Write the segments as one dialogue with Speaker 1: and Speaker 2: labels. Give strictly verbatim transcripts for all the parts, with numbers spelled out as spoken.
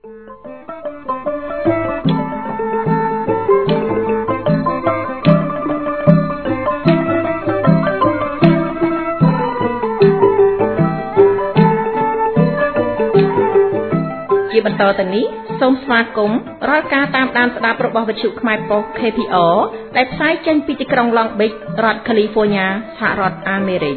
Speaker 1: ជាបន្តទៅនេះសូមស្វាគមន៍រាល់ការតាមដានស្ដាប់របស់វិទ្យុខ្មែរប៉ុស្តិ៍ K P R ដែលផ្សាយចេញពីទីក្រុង Long Beach រដ្ឋ California សហរដ្ឋអាមេរិក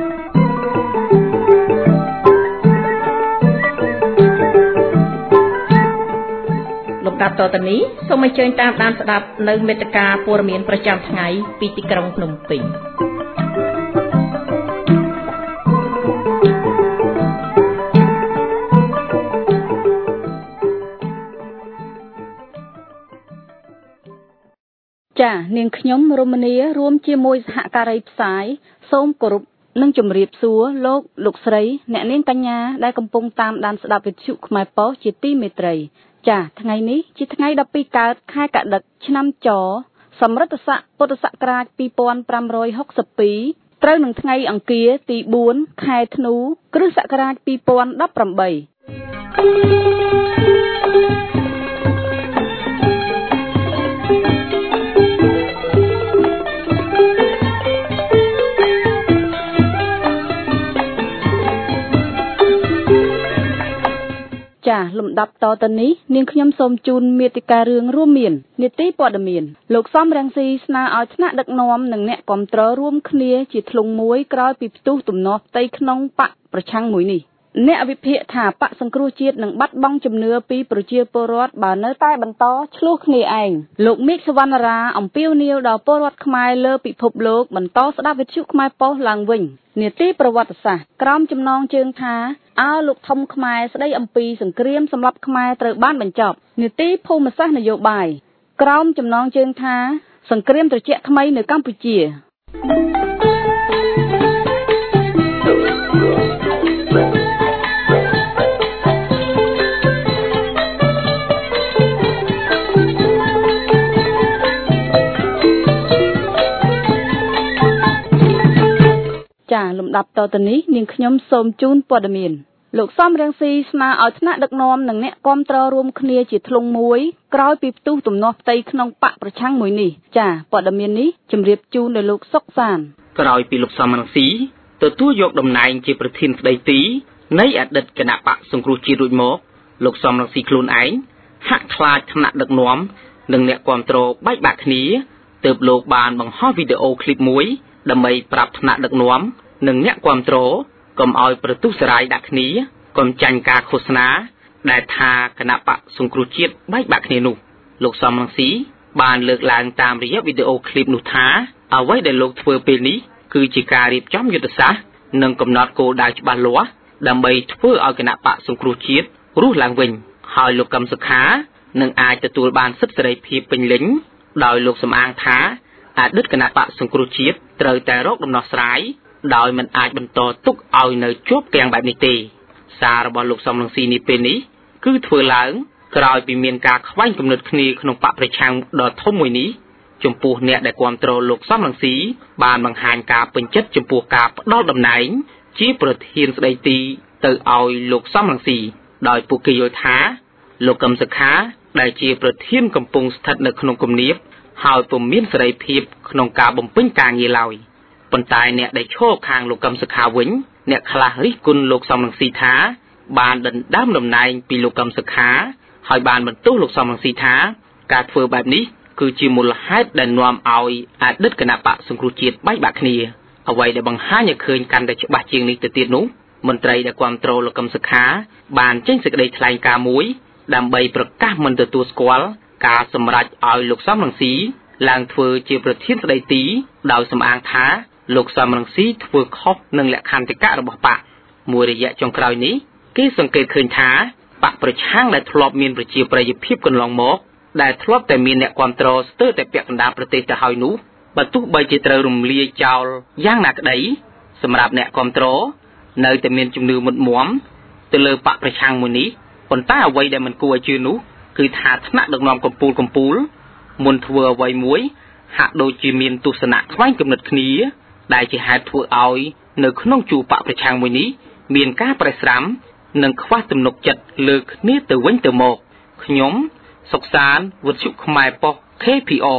Speaker 1: លំដាប់តទៅនេះសូមអញ្ជើញតាមដានស្ដាប់នៅមេត្តាព័ត៌មានប្រចាំថ្ងៃពីទីក្រុងភ្នំពេញចានាងខ្ញុំរមនីរួមជាមួយសហការីផ្សាយសូមគោរពនិងជម្រាបសួរលោកលោកស្រីអ្នកនាងកញ្ញាដែលកំពុងតាមដានស្ដាប់វិទ្យុខ្មែរប៉ុស្តិ៍ជាទីមេត្រីចាថ្ងៃនេះជាថ្ងៃដប់ពីរកើតខែកដិកឆ្នាំចសម្រិទ្ធស័កពុទ្ធសករាជពីរពាន់ប្រាំរយហុកសិបពីរត្រូវនឹងថ្ងៃអង្គារទីបួនខែធ្នូគ្រិស្តសករាជពីរពាន់ដប់ប្រាំបីចាលំដាប់តទៅនេះនាងខ្ញុំសូមជូនមេតិការរឿងរួមមាននីតិព័ត៌មានលោកសំរងស៊ីស្នើឲ្យថ្នាក់ដឹកនាំនិងអ្នកគាំទ្ររួមគ្នាជាធ្លុងមួយក្រោយពីផ្ទុះទំនាស់ផ្ទៃក្នុងបកប្រឆាំងមួយនេះអ្នកវិភាគថាបកសង្គ្រោះជាតិនឹងបាត់បង់ជំនឿពីប្រជាពលរដ្ឋបើនៅតែបន្តឆ្លោះគ្នាឯងលោកមេឃសវណ្ណរាអំពាវនាវដល់ពលរដ្ឋខ្មែរលើពិភពលោកបន្តស្ដាប់វិទ្យុខ្មែរប៉ុស្តិ៍ឡើងវិញនីតិប្រវត្តិសាស្ត្រក្រោមចំណងជើងថាអើលោកធំខ្មែរស្ដីអំពីសង្គ្រាមសម្រាប់ខ្មែរត្រូវបានបញ្ចប់នីតិភូមិសាស្ត្រនយោបាយក្រោមចំណងជើងថាសង្គ្រាមត្រជាក់ថ្មីនៅកម្ពុជាចាលំដាប់តទៅនេះនាងខ្ញុំសូមជូនព័ត៌មានលោកសំរងស៊ីស្នើឲ្យថ្នាក់ដឹកនាំនិងអ្នកគាំទ្ររួមគ្នាជាធ្លុងមួយក្រោយពីផ្ទុះទំនាស់ផ្ទៃក្នុងបកប្រឆាំងមួយនេះចាព័ត៌មាននេះជម្រាបជូនដល់លោកសុកសាន
Speaker 2: ក្រោយពីលោកសំរងស៊ីទទួលយកតំណែងជាប្រធានស្ដីទីនៃអតីតគណៈបកសង្គ្រោះជាតិរួចមកលោកសំរងស៊ីខ្លួនឯងហាក់ខ្លាចថ្នាក់ដឹកនាំនិងអ្នកគាំទ្របែកបាក់គ្នាទើបលោកបានបង្ហោះវីដេអូឃ្លីបមួយដើម្បីប្រាប់ថ្នាក់ដឹកនាំនិងអ្នកគាំទ្រកុំឲ្យប្រទុះសរាយដាក់គ្នាកុំចាញ់ការឃោសនាដែលថាគណៈបកសង្គ្រោះជាតិបែកបាក់គ្នានោះលោកសំរងស៊ីបានលើកឡើងតាមរយៈវីដេអូឃ្លីបនោះថាអ្វីដែលលោកធ្វើពេលនេះគឺជាការរៀបចំយុទ្ធសាស្ត្រនិងកំណត់គោលដៅច្បាស់លាស់ដើម្បីធ្វើឲ្យគណៈបកសង្គ្រោះជាតិរស់ឡើងវិញហើយលោកកឹមសុខានឹងអាចទទួលបានសិទ្ធិសេរីភាពពេញលេញដោយលោកសំអាងថាអតីតគណៈបកសង្គ្រោះជាតិត្រូវតែរកដំណោះស្រាយដោយមិនអាចបន្តទុកឲ្យនៅជាប់គាំងបែបនេះទេសាររបស់លោកសំរងស៊ីនេះពេលនេះគឺធ្វើឡើងក្រោយពីមានការខ្វែងគំនិតគ្នាក្នុងបកប្រឆាំងដ៏ធំមួយនេះចំពោះអ្នកដែលគាំទ្រលោកសំរងស៊ីបានបង្ហាញការពេញចិត្តចំពោះការផ្ដល់តំណែងជាប្រធានស្ដីទីទៅឲ្យលោកសំរងស៊ីដោយពួកគេយល់ថាលោកកឹមសុខាដែលជាប្រធានកំពុងស្ថិតនៅក្នុងគំនាបហើយពុំមានសេរីភាពក្នុងការបំពេញការងារឡើយប៉ុន្តែអ្នកដែលឈរខាងលោកកឹមសុខាវិញអ្នកខ្លះរិះគន់លោកសំរងស៊ីថាបានដណ្ដើមតំណែងពីលោកកឹមសុខាហើយបានបន្ទោសលោកសំរងស៊ីថាការធ្វើបែបនេះគឺជាមូលហេតុដែលនាំឲ្យអតីតគណៈបកសង្គ្រោះជាតិបែកបាក់គ្នាអ្វីដែលបង្ហាញឲ្យឃើញកាន់តែច្បាស់ជាងនេះទៅទៀតនោះមន្ត្រីដែលគាំទ្រលោកកឹមសុខាបានចេញសេចក្តីថ្លែងការណ៍មួយដើម្បីប្រកាសមិនទទួលស្គាល់ការសម្រេចឲ្យលោកសំរងស៊ីឡើងធ្វើជាប្រធានស្ដីទីដោយសំអាងថាលោកសំរងស៊ីធ្វើខុសនឹងលក្ខន្តិកៈរបស់បកមួយរយៈចុងក្រោយនេះគេសង្កេតឃើញថាបកប្រឆាំងដែលធ្លាប់មានប្រជាប្រិយភាពកន្លងមកដែលធ្លាប់តែមានអ្នកគាំទ្រស្ទើរតែពាក់កណ្ដាលប្រទេសទៅហើយនោះបើទោះបីជាត្រូវរំលាយចោលយ៉ាងណាក្តីសម្រាប់អ្នកគាំទ្រនៅតែមានជំនឿមុតមមទៅលើបកប្រឆាំងមួយនេះប៉ុន្តែអ្វីដែលមិនគួរឲ្យជឿនោះគឺថាថ្នាក់ដឹកនាំកម្ពុជាកម្ពុជាមុនធ្វើអ្វីមួយហាក់ដូចជាមានទស្សនៈខ្វែងគំនិតគ្នាដែលជាហេតុធ្វើឲ្យនៅក្នុងជួរបកប្រឆាំងមួយនេះមានការប្រេះស្រាំនិងខ្វះទំនុកចិត្តលើគ្នាទៅវិញទៅមកខ្ញុំសុកសានវិទ្យុខ្មែរប៉ុស្តិ៍ ខេ ភី អូ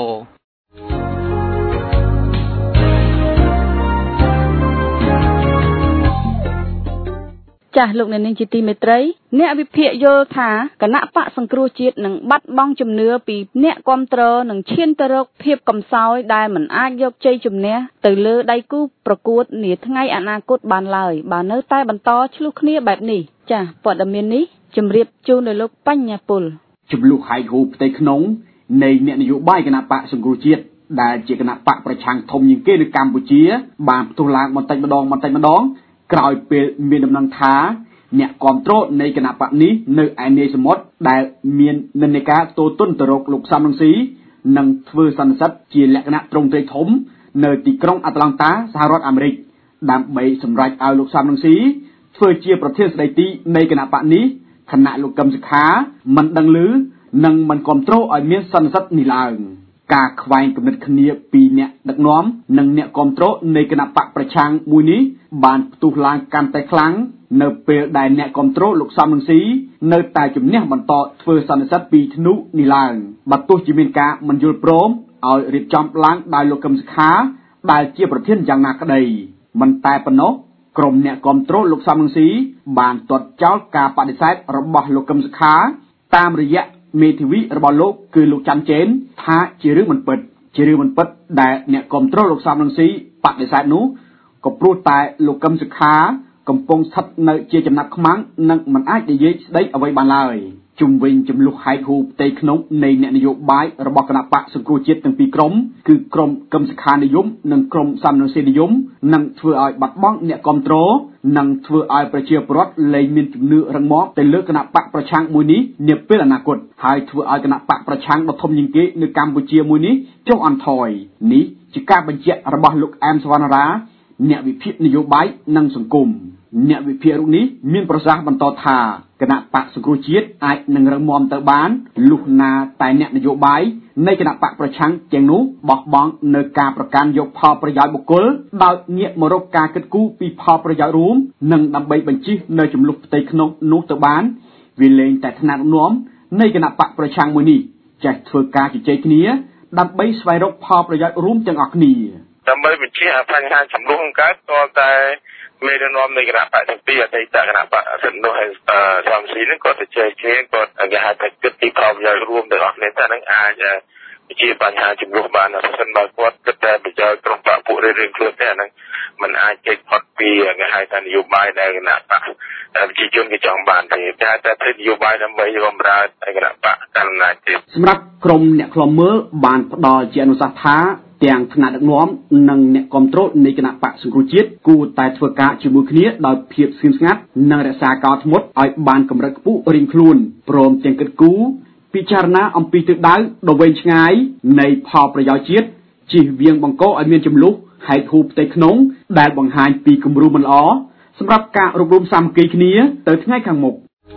Speaker 1: ចាស់លោកអ្នកនាងជាទីមេត្រីអ្នកវិភាគយល់ថាគណៈបកសង្គ្រោះជាតិនឹងបាត់បង់ជំនឿពីអ្នកគាំទ្រនឹងឈានទៅរកភាពកំសោយដែលមិនអាចយកជ័យជំនះទៅលើដៃគូប្រកួតនាថ្ងៃអនាគតបានឡើយបើនៅតែបន្តឆ្លោះគ្នាបែបនេះចាស់ព័ត៌មាននេះជម្រាបជូនដល់លោកបញ្ញាពល
Speaker 3: ចំនួនហែកហូបផ្ទៃក្នុងនៃអ្នកនយោបាយគណៈបកសង្គ្រោះជាតិដែលជាគណៈបកប្រឆាំងធំជាងគេនៅកម្ពុជាបានផ្ទុះឡើងបន្តិចម្ដងបន្តិចម្ដងក្រោយពេលមានដំណឹងថាអ្នកគាំទ្រនៃគណៈបកនេះនៅឯនាយសមុទ្រដែលមាននិន្នាការតូទុនទៅរកលោកសំរងស៊ីនិងធ្វើសន្និសីទជាលក្ខណៈត្រង់ត្រីធំនៅទីក្រុងអាត្លង់តាសហរដ្ឋអាមេរិកដើម្បីសម្រេចឲ្យលោកសំរងស៊ីធ្វើជាប្រធានស្ដីទីនៃគណៈបកនេះខណៈលោកកឹមសុខាមិនដឹងឮនិងមិនគាំទ្រឲ្យមានសន្និសីទនេះឡើងការខ្វែងគំនិតគ្នាពីអ្នកដឹកនាំនិងអ្នកគាំទ្រនៃគណៈបកប្រឆាំងមួយនេះបានផ្ទុះឡើងកាន់តែខ្លាំងនៅពេលដែលអ្នកគាំទ្រលោកសំរងស៊ីនៅតែជំនះបន្តធ្វើសន្និសីទពីធ្នុនេះឡើងបើទោះជាមានការមិនយល់ព្រមឲ្យរៀបចំឡើងដោយលោកកឹមសុខាដែលជាប្រធានយ៉ាងណាក្តីមិនតែប៉ុណ្ណោះក្រុមអ្នកគាំទ្រលោកសំរងស៊ីបានទាត់ចោលការបដិសេធរបស់លោកកឹមសុខាតាមរយៈមេធាវីរបស់លោកគឺលោកច័ន្ទជេនថាជារឿងមិនពិតជារឿងមិនពិតដែលអ្នកគាំទ្រលោកសំរងស៊ីបដិសេធនោះក៏ព្រោះតែលោកកឹមសុខាកំពុងស្ថិតនៅជាចំណាប់ខ្មាំងនិងមិនអាចនិយាយស្ដីអ្វីបានឡើយជុំវិញចំនួនហែកហូផ្ទៃក្នុងនៃអ្នកនយោបាយរបស់គណៈបកសង្គ្រោះជាតិទាំងពីរក្រុមគឺក្រុមកឹមសុខានិយមនិងក្រុមសំរងស៊ីនិយមនឹងធ្វើឲ្យបាត់បង់អ្នកគាំទ្រនិងធ្វើឲ្យប្រជាពលរដ្ឋលែងមានជំនឿរឹងមាំទៅលើគណៈបកប្រឆាំងមួយនេះនាពេលអនាគតហើយធ្វើឲ្យគណៈបកប្រឆាំងដ៏ធំជាងគេនៅកម្ពុជាមួយនេះចុះអន្ថយនេះជាការបញ្ជាក់របស់លោកអែមសវណ្ណារាអ្នកវិភាគនយោបាយនិងសង្គមអ្នកវិភាគរូបនេះមានប្រសាសន៍បន្តថាគណៈបកសង្គ្រោះជាតិអាចនឹងរឹងមាំទៅបានលុះណាតែអ្នកនយោបាយនៃគណៈបកប្រឆាំងទាំងនោះបោះបង់នៅការប្រកាន់យកផលប្រយោជន៍បុគ្គលដោយងាកមករកការគិតគូរពីផលប្រយោជន៍រួមនិងដើម្បីបញ្ជិះនៅចំនួនផ្ទៃក្នុងនោះទៅបានវាលែងតែថ្នាក់ដឹកនាំនៃគណៈបកប្រឆាំងមួយនេះចេះធ្វើការជជែកគ្នាដើម្បីស្វែងរកផលប្រយោជន៍រួមទាំងអស់គ្នា
Speaker 4: ដើម្បីបញ្ជាបញ្ហាចំនួនកើតតតែមេដឹកនាំនៃគណៈបកទាំងពីរអតីតគណៈបកសិទ្ធិនោះហើយសំស៊ីនឹងក៏ទៅជែកគ្នាក៏គេហៅថាគិតពីផលប្រយោជន៍រួមទាំងអស់គ្នាតែនឹងអាចជាបញ្ហាចំនួនបានប្រសិនបើគាត់គិតតែប្រយោជន៍ក្រុមបកពួករៀងៗខ្លួនទេអានឹងมันអាចជែកផុតពីគេហៅថានយោបាយដែលគណៈបកប្រជាជនគេចង់បានទេតែតែធ្វើនយោបាយដើម្បីបម្រើគណៈបកតាមអំណាចទេ
Speaker 3: សម្រាប់ក្រុមអ្នកខ្លំមើលបានផ្ដល់ជាអនុសាសន៍ថាទាំងថ្នាក់ដឹកនាំនិងអ្នកគាំទ្រនៃគណៈបកសង្គ្រោះជាតិគួរតែធ្វើការជាមួយគ្នាដោយភាពស្ងៀមស្ងាត់និងរក្សាការធ្មត់ឲ្យបានកម្រិតខ្ពស់រៀងខ្លួនព្រមទាំងគិតគូរពិចារណាអំពីទិសដៅដ៏វែងឆ្ងាយនៃផលប្រយោជន៍ជាតិជៀសវាងបង្កឲ្យមានចំនួនហែកហូបផ្ទៃក្នុងដែលបង្ហាញពីគំរូមិនល្អសម្រាប់ការរួបរวมសាមគ្គីគ្នាទៅថ្ងៃខាងមុខ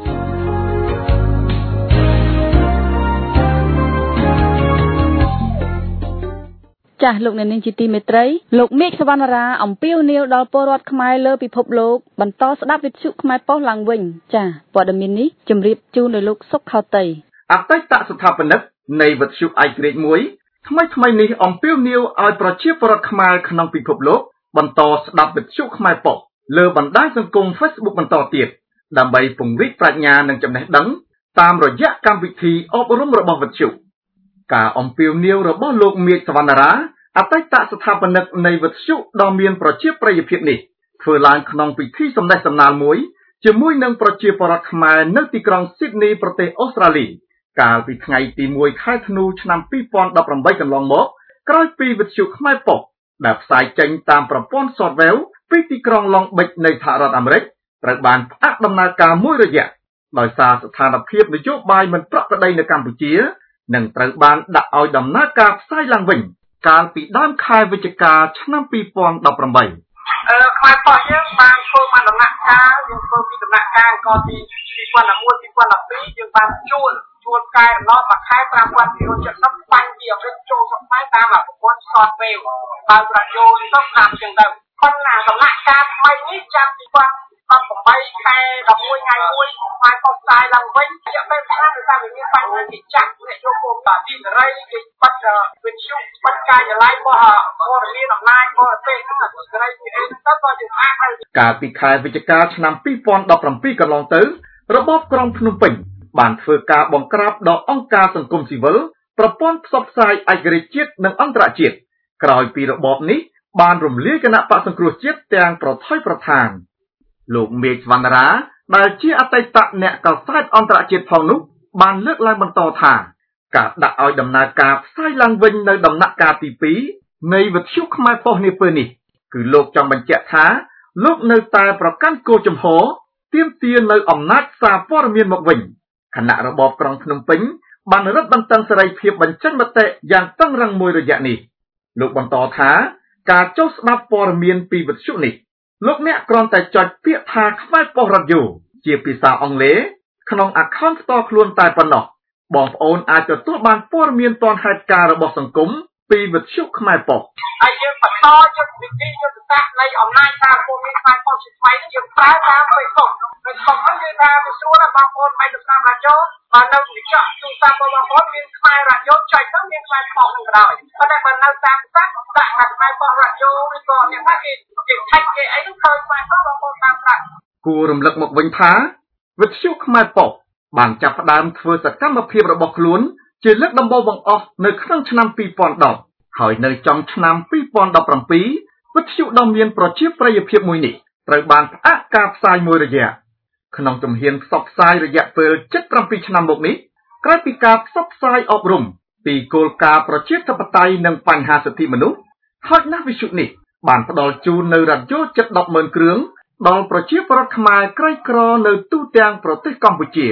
Speaker 1: ចាស់លោកអ្នកនាងជាទីមេត្រីលោកមេឃសវណ្ណារាអំពាវនាវដល់ពលរដ្ឋខ្មែរលើពិភពលោកបន្តស្ដាប់វិទ្យុខ្មែរប៉ុស្តិ៍ឡើងវិញចាស់ព័ត៌មាននេះជម្រាបជូនដល់លោកសុកខោតៃ
Speaker 5: អតីតស្ថាបនិកនៃវិទ្យុឯករាជ្យមួយថ្មីថ្មីនេះអំពាវនាវឲ្យប្រជាពលរដ្ឋខ្មែរក្នុងពិភពលោកបន្តស្ដាប់វិទ្យុខ្មែរប៉ុស្តិ៍លើបណ្ដាញសង្គម Facebook បន្តទៀតដើម្បីពង្រីកប្រាជ្ញានិងចំណេះដឹងតាមរយៈកម្មវិធីអប់រំរបស់វិទ្យុការអំពាវនាវរបស់លោកមេឃសវណ្ណារាអតីតស្ថាបនិកនៃវិទ្យុដ៏មានប្រជាប្រិយភាពនេះធ្វើឡើងក្នុងពិធីសម្ដែងសម្ដាលមួយជាមួយនឹងប្រជាពលរដ្ឋខ្មែរនៅទីក្រុងស៊ីដនីប្រទេសអូស្ត្រាលីកាលពីថ្ងៃទីមួយខែធ្នូឆ្នាំពីរពាន់ដប់ប្រាំបីកន្លងមកក្រោយពីវិទ្យុខ្មែរប៉ុស្តិ៍ដែលផ្សាយចេញតាមប្រព័ន្ធ Software ពីទីក្រុង Long Beach នៃសហរដ្ឋអាមេរិកត្រូវបានផ្អាកដំណើរការមួយរយៈដោយសារស្ថានភាពនយោបាយមិនប្រក្រតីនៅកម្ពុជានិងត្រូវបានដាក់ឲ្យដំណើរការផ្សាយឡើងវិញកាលពីដើមខែវិច្ឆិកាឆ្នាំពីរពាន់ដប់ប្រាំបី
Speaker 6: អឺខ្មែរប៉ុស្តិ៍យើងបានធ្វើបានដំណាក់កាលយើងធ្វើពីដំណាក់កាលអង្គពីពីរពាន់មួយ ពីរពាន់ពីរយើងបានជួលជួលកែដំណោះមួយខែប្រាំពាន់ពីររយចិត្តដល់បាញ់ពីអមេរិកចូលស្រុកខ្មែរតាមប្រព័ន្ធ Software បើរ៉ាឌីយ៉ូទៅតាមចឹងទៅប៉ុន្តែដំណាក់កាលថ្មីនេះចាប់ពីអត់8ខែ11ថ្ងៃមួយហើយបោះផ្សាយឡើងវិញជាពេលខ្លះដោយសារវាមានបញ្ហាគេចាក់អ្នកយកគោលតាទីសេរីគេបាត់វិទ្យុបាត់កាយឡៃរបស់ព័ត៌មានអំណាចបរទេសហ្នឹងអាទីសេរីគេអីទៅក៏ជាអាចហើយ
Speaker 5: កាលពីខែវិច្ឆិកាឆ្នាំពីរពាន់ដប់ប្រាំពីរកន្លងទៅរបបក្រុងភ្នំពេញបានធ្វើការបង្ក្រាបដល់អង្គការសង្គមស៊ីវិលប្រព័ន្ធផ្សព្វផ្សាយឯករាជ្យជាតិនិងអន្តរជាតិក្រោយពីរបបនេះបានរំលាយគណៈបក្សសង្គ្រោះជាតិទាំងប្រថុយប្រថានលោកមេឃវណ្ណរាដែលជាអតីតអ្នកកាសែតអន្តរជាតិផងនោះបានលើកឡើងបន្តថាការដាក់ឲ្យដំណើរការផ្សាយឡើងវិញនៅដំណាក់កាលទីពីរនៃវិទ្យុខ្មែរប៉ុស្តិ៍នាពេលនេះគឺលោកចង់បញ្ជាក់ថាលោកនៅតែប្រកាន់គោលជំហរទាមទារនៅអំណាចសារព័ត៌មានមកវិញខណៈរបបក្រុងភ្នំពេញបានរឹតបន្តឹងសេរីភាពបញ្ចេញមតិយ៉ាងតឹងរ៉ឹងមួយរយៈនេះលោកបន្តថាការចុះស្ដាប់ព័ត៌មានពីវិទ្យុនេះលោកអ្នកគ្រាន់តែចុចពាក្យថាខ្មែរប៉ុស្តិ៍រ៉ាឌីយ៉ូជាភាសាអង់គ្លេសក្នុង account ផ្ទាល់ខ្លួនតែប៉ុណ្ណោះបងប្អូនអាចទទួលបានព័ត៌មានទាន់ហេតុការណ៍របស់សង្គមពីវិទ្យុខ្មែរប៉ុស្តិ៍
Speaker 6: ហើយយើងបន្តយុទ្ធវិធីយុទ្ធសាស្ត្រនៃអំណាចសារព័ត៌មានខ្មែរប៉ុស្តិ៍ជាថ្មីនេះយើងប្រើតាម Facebook នៅក្នុងហ្នឹងគឺថាវាស្រួលណាស់បងប្អូនមិនទៅតាមរ៉ាឌីយ៉ូបើនៅវិទ្យុទូរស័ព្ទរបស់បងប្អូនមានខ្មែររ៉ាឌីយ៉ូចុចទៅមានខ្មែរប៉ុស្តិ៍នឹងក៏ដោយប៉ុន្តែបើនៅតាមផ្សារដាក់ថាខ្មែរប៉ុស្តិ៍រ៉ាឌីយ៉ូឬក៏អ្នកថាគេគេឆែកគេអីហ្នឹងឃើញខ្មែរប៉ុស្តិ៍បងប្អូនតាមផ្សារ
Speaker 5: គួររំលឹកមកវិញថាវិទ្យុខ្មែរប៉ុស្តិ៍បានចាប់ផ្ដើមធ្វើសកម្មភាពរបស់ខ្លួនជាលើកដំបូងបង្អស់នៅក្នុងឆ្នាំពីរពាន់ដប់ហើយនៅចុងឆ្នាំពីរពាន់ដប់ប្រាំពីរវិទ្យុដ៏មានប្រជាប្រិយភាពមួយនេះត្រូវបានផ្អាកការផ្សាយមួយរយៈក្នុងជំហានផ្សព្វផ្សាយរយៈពេលជិតប្រាំពីរឆ្នាំមកនេះក្រោយពីការផ្សព្វផ្សាយអប់រំពីគោលការណ៍ប្រជាធិបតេយ្យនិងបញ្ហាសិទ្ធិមនុស្សហើយណាស់វិទ្យុនេះបានផ្ដល់ជូននៅរ៉ាឌីយ៉ូជិត ដប់ម៉ឺន គ្រឿងដល់ប្រជាពលរដ្ឋខ្មែរក្រីក្រនៅទូទាំងប្រទេសកម្ពុជា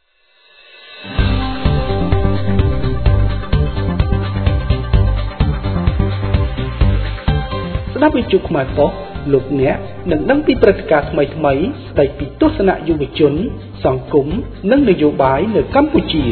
Speaker 7: ស្ដាប់វិទ្យុខ្មែរប៉ុស្តិ៍លោកអ្នកនឹងដឹងពីព្រឹត្តិការណ៍ថ្មីៗស្ដីពីទស្សនៈយុវជនសង្គមនិងនយោបាយនៅកម្ពុជា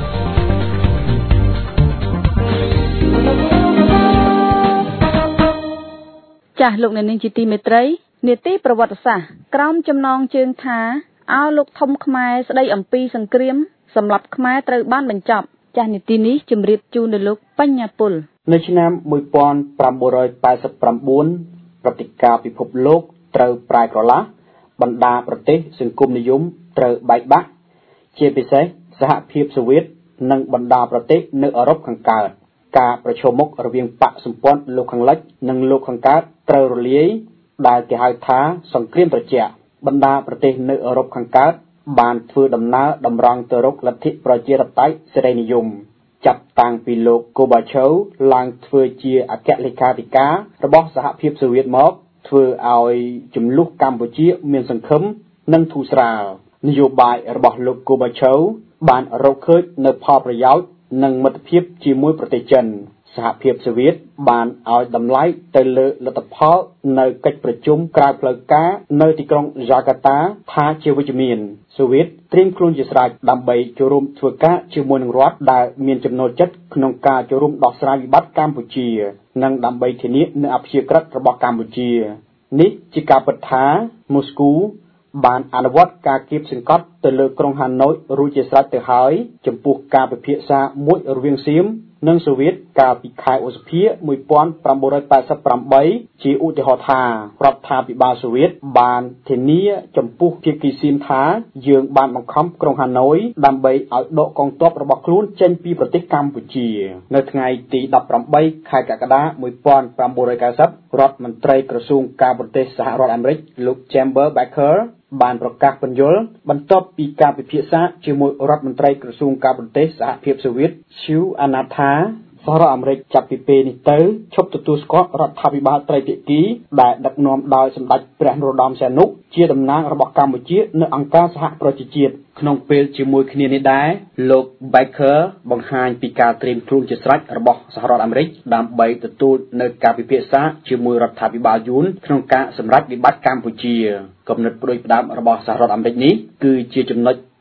Speaker 1: ចាស់លោកអ្នកនាងជាទីមេត្រីនីតិប្រវត្តិសាស្ត្រក្រោមចំណងជើងថាអោលោកធំខ្មែរស្ដីអំពីសង្គ្រាមសម្រាប់ខ្មែរត្រូវបានបញ្ចប់ចាស់នីតិនេះជម្រាបជូនដល់លោកបញ្ញាពល
Speaker 3: នៅឆ្នាំmột nghìn tám trăm tám mươi chínព្រឹត្តិការណ៍ពិភពលោកត្រូវប្រែក្រឡាស់បណ្ដាប្រទេសសង្គមនិយមត្រូវបែកបាក់ជាពិសេសសហភាពសូវៀតនិងបណ្ដាប្រទេសនៅអឺរ៉ុបខាងកើតការប្រឈមមុខរវាងបកសម្ព័ន្ធលោកខាងលិចនិងលោកខាងកើតត្រូវរលាយដែលគេហៅថាសង្គ្រាមត្រជាក់បណ្ដាប្រទេសនៅអឺរ៉ុបខាងកើតបានធ្វើដំណើរតម្រង់ទៅរកលទ្ធិប្រជាធិបតេយ្យសេរីនិយមចាប់តាំងពីលោក Gorbachev ឡើងធ្វើជាអគ្គលេខាធិការរបស់សហភាពសូវៀតមកធ្វើឲ្យចំនួនកម្ពុជាមានសង្ឃឹមនិងធូរស្រាលនយោបាយរបស់លោក Gorbachev បានរកឃើញនៅផលប្រយោជន៍និងមិត្តភាពជាមួយប្រទេសចិនសហភាពសូវៀតបានឲ្យតម្លៃទៅលើលទ្ធផលនៅកិច្ចប្រជុំក្រៅផ្លូវការនៅទីក្រុងយ៉ាកាតាថាជាវិជ្ជមានសូវៀតត្រៀមខ្លួនជាស្រេចដើម្បីចូលរួមធ្វើការជាមួយនឹងរដ្ឋដែលមានចំណូលចិត្តក្នុងការចូលរួមដោះស្រាយវិបត្តិកម្ពុជានិងដើម្បីធានានូវអព្យាក្រឹតរបស់កម្ពុជានេះជាការពិតថាម៉ូស្គូបានអនុវត្តការគៀបសង្កត់ទៅលើក្រុងហាណូយរួចជាស្រេចទៅហើយចំពោះការពិភាក្សាមួយរវាងសៀមនិងសូវៀតកាលពីខែឧសភាmột nghìn chín trăm tám mươi támជាឧទាហរណ៍ថារដ្ឋាភិបាលសូវៀតបានធានាចំពោះភាគីសៀមថាយើងបានបង្ខំក្រុងហាណូយដើម្បីឲ្យដកកងទ័ពរបស់ខ្លួនចេញពីប្រទេសកម្ពុជានៅថ្ងៃទីដប់ប្រាំបីខែកក្កដាmột nghìn chín trăm chín mươiរដ្ឋមន្ត្រីក្រសួងការបរទេសសហរដ្ឋអាមេរិកលោក Chamber Bakerបានប្រកាសពន្យល់បន្ទាប់ពីការពិភាក្សាជាមួយរដ្ឋមន្ត្រីក្រសួងការបរទេសសហភាពសូវៀត Shu Anatha សហរដ្ឋអាមេរិកចាប់ពីពេលនេះទៅឈប់ទទួលស្គាល់រដ្ឋាភិបាលត្រីភាគីដែលដឹកនាំដោយសម្ដេចព្រះនរោត្តមសីហនុជាតំណាងរបស់កម្ពុជានៅអង្គការសហប្រជាជាតិក្នុងពេលជាមួយគ្នានេះដែរលោក Baker បង្ហាញពីការត្រៀមខ្លួនជាស្រេចរបស់សហរដ្ឋអាមេរិកដើម្បីទទួលនៅការពិភាក្សាជាមួយរដ្ឋាភិបាលយួនក្នុងការសម្រេចវិបត្តិកម្ពុជាគំនិតផ្ដួចផ្ដើមរបស់សហរដ្ឋអាមេរិកនេះគឺជាចំណុច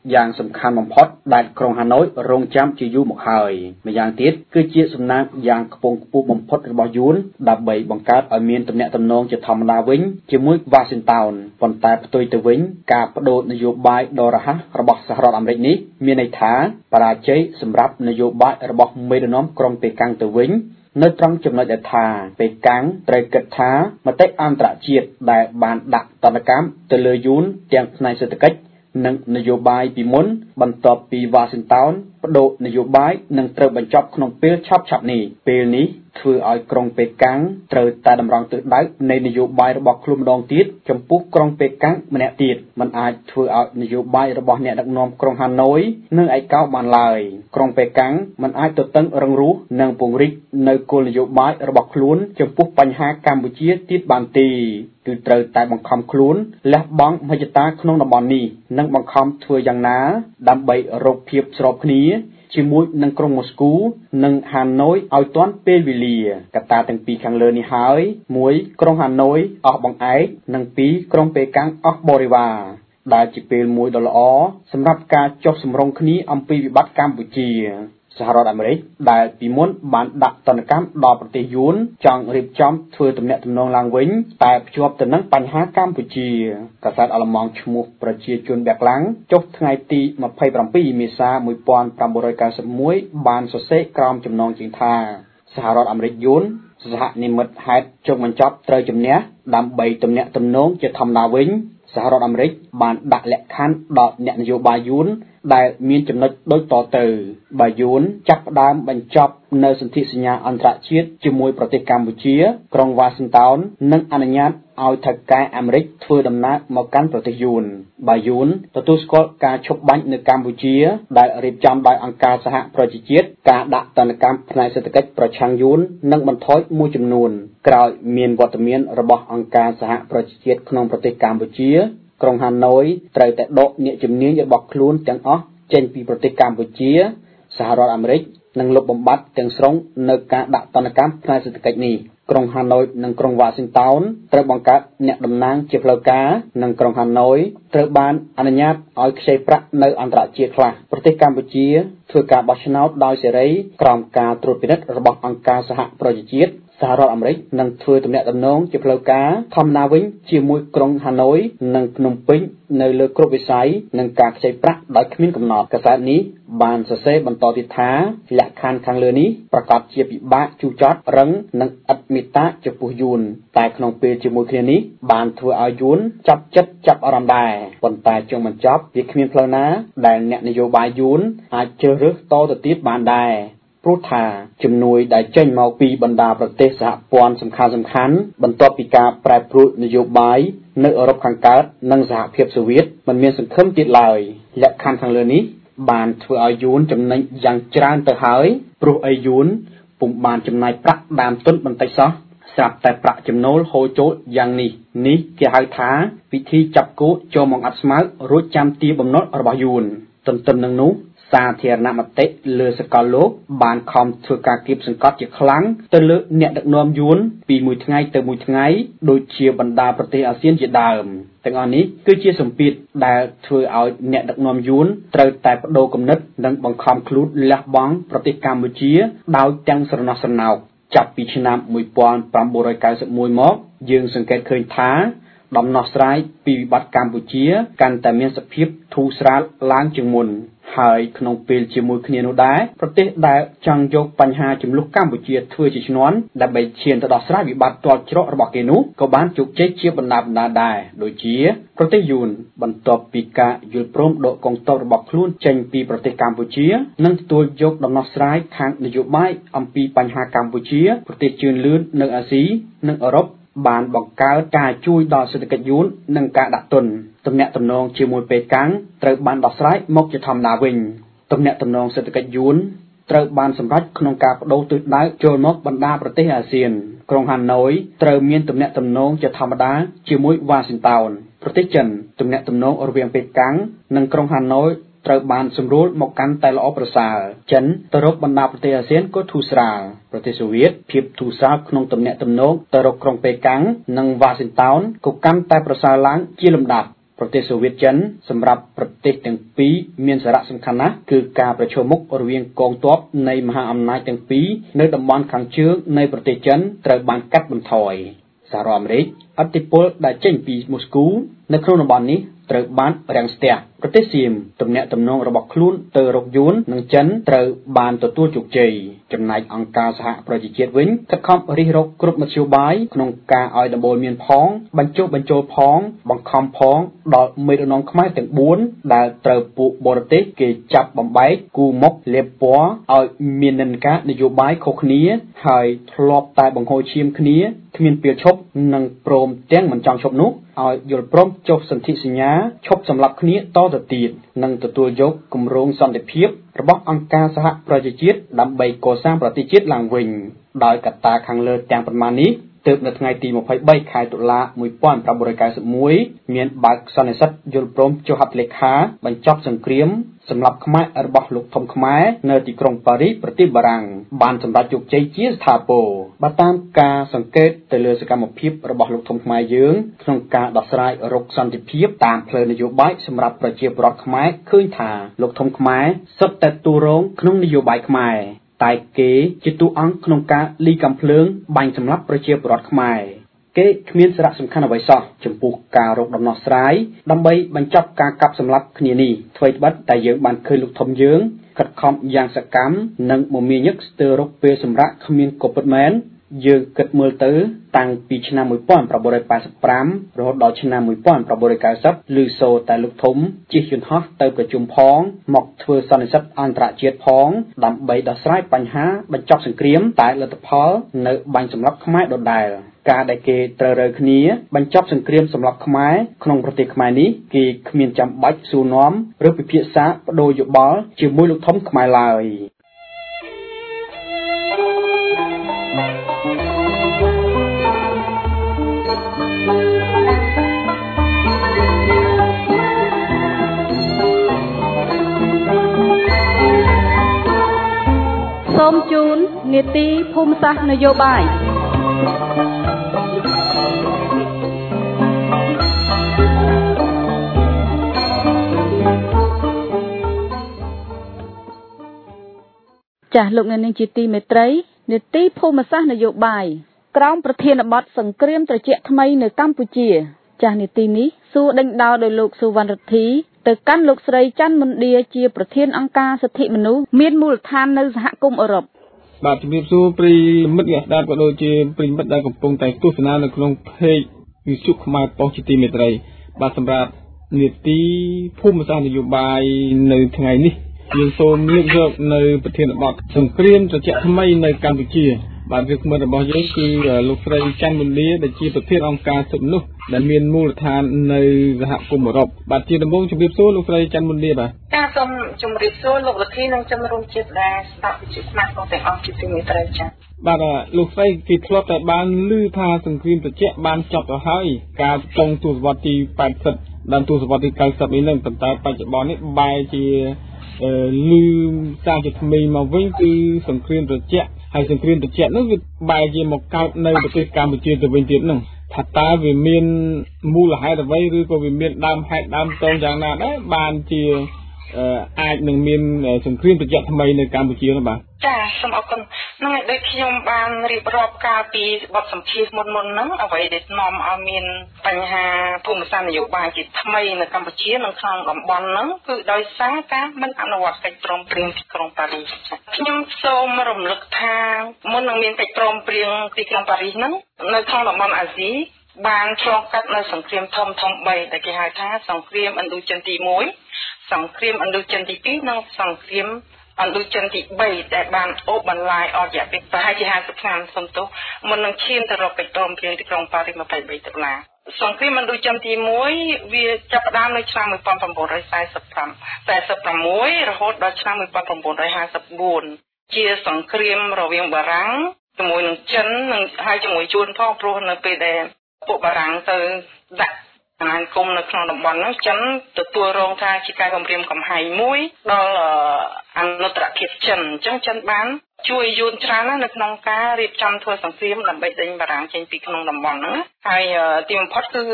Speaker 3: យ៉ាងសំខាន់បំផុតដែលក្រុងហាណូយរងចាំជាយូរមកហើយម្យ៉ាងទៀតគឺជាសំណាងយ៉ាងខ្ពង់ខ្ពស់បំផុតរបស់យួនដើម្បីបង្កើតឲ្យមានទំនាក់ទំនងជាធម្មតាវិញជាមួយវ៉ាស៊ីនតោនប៉ុន្តែផ្ទុយទៅវិញការបដូរនយោបាយដ៏រហ័សរបស់សហរដ្ឋអាមេរិកនេះមានន័យថាបរាជ័យសម្រាប់នយោបាយរបស់មេដឹកនាំក្រុងប៉េកាំងទៅវិញនៅត្រង់ចំណុចដែលថាប៉េកាំងត្រូវគិតថាមតិអន្តរជាតិដែលបានដាក់ទណ្ឌកម្មទៅលើយួនទាំងផ្នែកសេដ្ឋកិច្ចនិងនយោបាយពីមុនបន្ទាប់ពីវ៉ាស៊ីនតោនបដូរនយោបាយនឹងត្រូវបញ្ចប់ក្នុងពេលឆាប់ៗនេះពេលនេះធ្វើឲ្យក្រុងប៉េកាំងត្រូវតែតម្រង់ទិសដៅនៃនយោបាយរបស់ខ្លួនម្ដងទៀតចំពោះក្រុងប៉េកាំងម្នាក់ទៀតมันអាចធ្វើឲ្យនយោបាយរបស់អ្នកដឹកនាំក្រុងហាណូយនឹងឯកោបានឡើយក្រុងប៉េកាំងมันអាចទទឹងរឹងរូសនិងពង្រីកនៅគោលនយោបាយរបស់ខ្លួនចំពោះបញ្ហាកម្ពុជាទៀតបានទេគឺត្រូវតែបង្ខំខ្លួនលះបង់មហិច្ឆតាក្នុងតំបន់នេះនិងបង្ខំធ្វើយ៉ាងណាដើម្បីរកភាពស្របគ្នាជាមួយនឹងក្រុងម៉ូស្គូនិងហាណូយឲ្យទាន់ពេលវេលាកត្តាទាំងពីរខាងលើនេះហើយមួយក្រុងហាណូយអស់បង្អែកនិងពីរក្រុងប៉េកាំងអស់បរិវារដែលជាពេលមួយដ៏ល្អសម្រាប់ការចុះសម្រុងគ្នាអំពីវិបត្តិកម្ពុជាសហរដ្ឋអាមេរិកដែលពីមុនបានដាក់ទណ្ឌកម្មដល់ប្រទេសយួនចង់រៀបចំធ្វើទំនាក់ទំនងឡើងវិញតែភ្ជាប់ទៅនឹងបញ្ហាកម្ពុជាកាសែតអាល្លឺម៉ង់ឈ្មោះប្រជាជនបែកឡាំងចុះថ្ងៃទីម្ភៃប្រាំពីរមេសា១៩៩១បានសរសេរក្រោមចំណងជើងថាសហរដ្ឋអាមេរិកយួនសហនិមិត្តហេតុចុងបញ្ចប់ត្រូវជំនះដើម្បីទំនាក់ទំនងជាធម្មតាវិញសហរដ្ឋអាមេរិកបានដាក់លក្ខខណ្ឌដល់អ្នកនយោបាយយួនដែលមានចំណុចដូចតទៅបើយួនចាប់ផ្ដើមបញ្ចប់នៅសន្ធិសញ្ញាអន្តរជាតិជាមួយប្រទេសកម្ពុជាក្រុងវ៉ាស៊ីនតោននឹងអនុញ្ញាតឲ្យថៅកែអាមេរិកធ្វើដំណើរមកកាន់ប្រទេសយួនបើយួនទទួលស្គាល់ការឈប់បាញ់នៅកម្ពុជាដែលរៀបចំដោយអង្គការសហប្រជាជាតិការដាក់ទណ្ឌកម្មផ្នែកសេដ្ឋកិច្ចប្រឆាំងយួននឹងបន្ថយមួយចំនួនក្រោយមានវត្តមានរបស់អង្គការសហប្រជាជាតិក្នុងប្រទេសកម្ពុជាក្រុងហាណូយត្រូវតែដកអ្នកជំនាញរបស់ខ្លួនទាំងអស់ចេញពីប្រទេសកម្ពុជាសហរដ្ឋអាមេរិកនឹងលុបបំបាត់ទាំងស្រុងនៅការដាក់ទណ្ឌកម្មផ្នែកសេដ្ឋកិច្ចនេះក្រុងហាណូយនិងក្រុងវ៉ាស៊ីនតោនត្រូវបង្កើតអ្នកតំណាងជាផ្លូវការនិងក្រុងហាណូយត្រូវបានអនុញ្ញាតឲ្យខ្ចីប្រាក់នៅអន្តរជាតិខ្លះប្រទេសកម្ពុជាធ្វើការបោះឆ្នោតដោយសេរីក្រោមការត្រួតពិនិត្យរបស់អង្គការសហប្រជាជាតិសហរដ្ឋអាមេរិកនឹងធ្វើទំនាក់ទំនងជាផ្លូវការធម្មតាវិញជាមួយក្រុងហាណូយនិងភ្នំពេញនៅលើគ្រប់វិស័យនិងការខ្ចីប្រាក់ដោយគ្មានកំណត់កាសែតនេះបានសរសេរបន្តទៀតថាលក្ខខណ្ឌខាងលើនេះប្រកាសជាពិបាកជូរចត់រឹងនិងឥតមេត្តាចំពោះយួនតែក្នុងពេលជាមួយគ្នានេះបានធ្វើឲ្យយួនចាប់ចិត្តចាប់អារម្មណ៍ដែរប៉ុន្តែចុងបញ្ចប់វាគ្មានផ្លូវណាដែលអ្នកនយោបាយយួនអាចជ្រើសរើសតទៅទៀតបានដែរព្រោះថាជំនួយដែលចេញមកពីបណ្ដាប្រទេសសហព័ន្ធសំខាន់សំខាន់បន្ទាប់ពីការប្រែប្រួលនយោបាយនៅអឺរ៉ុបខាងកើតនិងសហភាពសូវៀតមិនមានសង្ឃឹមទៀតឡើយលក្ខខណ្ឌខាងលើនេះបានធ្វើឲ្យយួនចំណេញយ៉ាងច្រើនទៅហើយព្រោះអីយួនពុំបានចំណាយប្រាក់ដើមទុនបន្តិចសោះស្រាប់តែប្រាក់ចំណូលហូរចូលយ៉ាងនេះនេះគេហៅថាពិធីចាប់គោចូលមកអត់ស្មៅរួចចាំទាបំណុលរបស់យួនទន្ទឹមនឹងនោះសាធារណមតិលើសកលលោកបានខំធ្វើការគៀបសង្កត់ជាខ្លាំងទៅលើអ្នកដឹកនាំយួនពីមួយថ្ងៃទៅមួយថ្ងៃដូចជាបណ្ដាប្រទេសអាស៊ានជាដើមទាំងអស់នេះគឺជាសម្ពាធដែលធ្វើឲ្យអ្នកដឹកនាំយួនត្រូវតែបដូរគំនិតនិងបង្ខំខ្លួនលះបង់ប្រទេសកម្ពុជាដោយទាំងស្រណោះស្រណោកចាប់ពីឆ្នាំ១៩៩១មកយើងសង្កេតឃើញថាដំណោះស្រាយពីវិបត្តិកម្ពុជាកាន់តែមានសភាពធូរស្រាលឡើងជាងមុនហើយក្នុងពេលជាមួយគ្នានោះដែរប្រទេសដែលចង់យកបញ្ហាចំនួនកម្ពុជាធ្វើជាឈ្នន់ដើម្បីឈានទៅដោះស្រាយវិបត្តិទាល់ច្រករបស់គេនោះក៏បានជោគជ័យជាបណ្ដាបណ្ដាដែរដូចជាប្រទេសយួនបន្ទាប់ពីការយល់ព្រមដកកងទ័ពរបស់ខ្លួនចេញពីប្រទេសកម្ពុជានិងទទួលយកដំណោះស្រាយខាងនយោបាយអំពីបញ្ហាកម្ពុជាប្រទេសជឿនលឿននៅអាស៊ីនិងអឺរ៉ុបបានបង្កើតការជួយដល់សេដ្ឋកិច្ចយួននិងការដាក់ទុនទំនាក់ទំនងជាមួយប៉េកាំងត្រូវបានដោះស្រាយមកជាធម្មតាវិញទំនាក់ទំនងសេដ្ឋកិច្ចយួនត្រូវបានសម្រេចក្នុងការបដូរទិសដៅចូលមកបណ្ដាប្រទេសអាស៊ានក្រុងហាណូយត្រូវមានទំនាក់ទំនងជាធម្មតាជាមួយវ៉ាស៊ីនតោនប្រទេសចិនទំនាក់ទំនងរវាងប៉េកាំងនិងក្រុងហាណូយត្រូវបានសម្រួលមកកាន់តែល្អប្រសើរចិនទៅរកបណ្ដាប្រទេសអាស៊ានក៏ធូរស្រាលប្រទេសសូវៀតភាពធូរស្រាលក្នុងទំនាក់ទំនងទៅរកក្រុងប៉េកាំងនិងវ៉ាស៊ីនតោនក៏កាន់តែប្រសើរឡើងជាលំដាប់ប្រទេសសូវៀតចិនសម្រាប់ប្រទេសទាំងពីរមានសារៈសំខាន់ណាស់គឺការប្រឈមមុខរវាងកងទ័ពនៃមហាអំណាចទាំងពីរនៅតំបន់ខាងជើងនៃប្រទេសចិនត្រូវបានកាត់បន្ថយសហរដ្ឋអាមេរិកឥទ្ធិពលដែលចេញពីមូស្គូនៅក្នុងតំបន់នេះត្រូវបានរាំងស្ទះប្រទេសសៀមទំនាក់ទំនងរបស់ខ្លួនទៅរកយួននិងចិនត្រូវបានទទួលជោគជ័យចំណែកអង្គការសហប្រជាជាតិវិញខិតខំរិះរកគ្រប់មធ្យោបាយក្នុងការឲ្យដំបូលមានផងបញ្ចុះបញ្ចូលផងបង្ខំផងដល់មេដឹកនាំខ្មែរទាំងបួនដែលត្រូវពួកបរទេសគេចាប់បំបែកគូមុខលាបពណ៌ឲ្យមាននិន្នាការនយោបាយខុសគ្នាហើយធ្លាប់តែបង្ហូរឈាមគ្នាគ្មានពេលឈប់និងព្រមទាំងមិនចង់ឈប់នោះឲ្យយល់ព្រមចុះសន្ធិសញ្ញាឈប់សម្លាប់គ្នាតទៅទៀតនិងទទួលយកគម្រោងសន្តិភាពរបស់អង្គការសហប្រជាជាតិដើម្បីកសាងប្រទេសជាតិឡើងវិញដោយកត្តាខាងលើទាំងប៉ុន្មាននេះទើបនៅថ្ងៃទីម្ភៃបីខែតុលា១៩៩១មានបើកសន្និសីទយល់ព្រមចុះហត្ថលេខាបញ្ចប់សង្គ្រាមសម្រាប់ខ្មែររបស់លោកធំខ្មែរនៅទីក្រុងប៉ារីសប្រទេសបារាំងបានសម្រេចជោគជ័យជាស្ថាពរបើតាមការសង្កេតទៅលើសកម្មភាពរបស់លោកធំខ្មែរយើងក្នុងការដោះស្រាយរកសន្តិភាពតាមផ្លូវនយោបាយសម្រាប់ប្រជាពលរដ្ឋខ្មែរឃើញថាលោកធំខ្មែរសុទ្ធតែទូរងក្នុងនយោបាយខ្មែរតែគេជាតួអង្គក្នុងការលីកំភ្លើងបាញ់សម្លាប់ប្រជាពលរដ្ឋខ្មែរគេគ្មានសារៈសំខាន់អ្វីសោះចំពោះការរកដំណោះស្រាយដើម្បីបញ្ចប់ការកាប់សម្លាប់គ្នានេះអ្វីត្បិតតែយើងបានឃើញលោកធំយើងខិតខំយ៉ាងសកម្មនិងមមាញឹកស្ទើររកពេលសម្រាប់គ្មានក៏ពិតមែនយើងគិតមើលទៅតាំងពីឆ្នាំ១៩៨៥រហូតដល់ឆ្នាំ១៩៩០ឮសូរតែលោកធំជិះយន្តហោះទៅប្រជុំផងមកធ្វើសន្និសីទអន្តរជាតិផងដើម្បីដោះស្រាយបញ្ហាបញ្ចប់សង្គ្រាមតែលទ្ធផលនៅបាញ់សម្លាប់ខ្មែរដដែលការដែលគេត្រូវរើគ្នាបញ្ចប់សង្គ្រាមសម្រាប់ខ្មែរក្នុងប្រទេសខ្មែរនេះគេគ្មានចាំបាច់សួរនាំឬពិភាក្សាបដូរយោបល់ជាមួយលោកធំខ្មែរឡើយ
Speaker 1: សូមជូននីតិភូមិសាស្ត្រនយោបាយចាស់លោកអ្នកនាងជាទីមេត្រីនីតិភូមិសាស្ត្រនយោបាយក្រោមប្រធានបទសង្គ្រាមត្រជាក់ថ្មីនៅកម្ពុជាចាស់នីតិនេះសួរដេញដោលដោយលោកសុវណ្ណរិទ្ធីទៅកាន់លោកស្រីច័ន្ទមុនឌាជាប្រធានអង្គការសិទ្ធិមនុស្សមានមូលដ្ឋាននៅសហគមន៍អឺរ៉ុប
Speaker 8: បាទជំរាបសួរប្រិយមិត្តអ្នកស្ដាប់ក៏ដូចជាប្រិយមិត្តដែលកំពុងតែទស្សនានៅក្នុងเพจវិទ្យុខ្មែរប៉ុស្តិ៍ជាទីមេត្រីបាទសម្រាប់នីតិភូមិសាស្ត្រនយោបាយនៅថ្ងៃនេះយើងសូមលើកយកនៅប្រធានបទសង្គ្រាមត្រជាក់ថ្មីនៅកម្ពុជាបាទវាគ្មិនរបស់យើងគឺលោកស្រីច័ន្ទមុនឌាដែលជាប្រធានអង្គការសិទ្ធិមនុស្សដែលមានមូលដ្ឋាននៅសហគមន៍អឺរ៉ុបបាទជាដំបូងជំរាបសួរលោកស្រីច័ន្ទមុនឌាបាទ
Speaker 6: ចាសូមជំរាបសួរលោកលទ្ធិនិងជំរុំជាតិដែលស្ដាប់វិទ្យុខ្មែរប៉ុស្តិ៍ទាំងអស់ជាទីមេត្រីចា
Speaker 8: បាទលោកស្រីគេធ្លាប់តែបានឮថាសង្គ្រាមត្រជាក់បានចប់ទៅហើយកាលចុងទសវត្សរ៍ទីแปดสิบដល់ទសវត្សរ៍ទីเก้าสิบនេះនឹងប៉ុន្តែបច្ចុប្បន្ននេះបែរជាលឺសារជាថ្មីមកវិញគឺសង្គ្រាមត្រជាក់ហើយសង្គ្រាមត្រជាក់នោះវាបែរជាមកកើតនៅប្រទេសកម្ពុជាទៅវិញទៀតហ្នឹងថាតើវាមានមូលហេតុអ្វីឬក៏វាមានដើមហេតុដើមតងយ៉ាងណាដែរបានជាអាចនឹងមានសង្គ្រាមត្រជាក់ថ្មីនៅកម្ពុជានោះបាទ
Speaker 6: ចាសូមអរគុណនឹងដូចខ្ញុំបានរៀបរាប់កាលពីបទសម្ភាសន៍មុនមុនហ្នឹងអ្វីដែលនាំឲ្យមានបញ្ហាភូមិសាស្ត្រនយោបាយជាថ្មីនៅកម្ពុជានិងក្នុងតំបន់ហ្នឹងគឺដោយសារការមិនអនុវត្តកិច្ចព្រមព្រៀងទីក្រុងប៉ារីសខ្ញុំសូមរំលឹកថាមុននឹងមានកិច្ចព្រមព្រៀងទីក្រុងប៉ារីសហ្នឹងនៅក្នុងតំបន់អាស៊ីបានឆ្លងកាត់នៅសង្គ្រាមធំធំបីដែលគេហៅថាសង្គ្រាមឥណ្ឌូចិនទីមួយសង្គ្រាមឥណ្ឌូចិនទីពីរនិងសង្គ្រាមឥណ្ឌូចិនទីបីដែលបានអូសបន្លាយអស់រយៈពេលប្រហែលជាห้าสิบឆ្នាំសំទោសមុននឹងឈានទៅរកកិច្ចព្រមព្រៀងទីក្រុងប៉ារីសยี่สิบสามតុលាសង្គ្រាមឥណ្ឌូចិនទីមួយវាចាប់ផ្ដើមនៅឆ្នាំnineteen forty-sixរហូតដល់ឆ្នាំnineteen fifty-fourជាសង្គ្រាមរវាងបារាំងជាមួយនឹងចិននិងហើយជាមួយជួនផងព្រោះនៅពេលដែលពួកបារាំងទៅដាក់អាណានិគមនៅក្នុងតំបន់នោះចិនទទួលរងថាជាការគំរាមកំហែងមួយដល់អនុត្តរភាពចិនអញ្ចឹងចិនបានជួយយួនច្រើនណាស់នៅក្នុងការរៀបចំធ្វើសង្គ្រាមដើម្បីដេញបារាំងចេញពីក្នុងតំបន់ហ្នឹងហើយទីបំផុតគឺ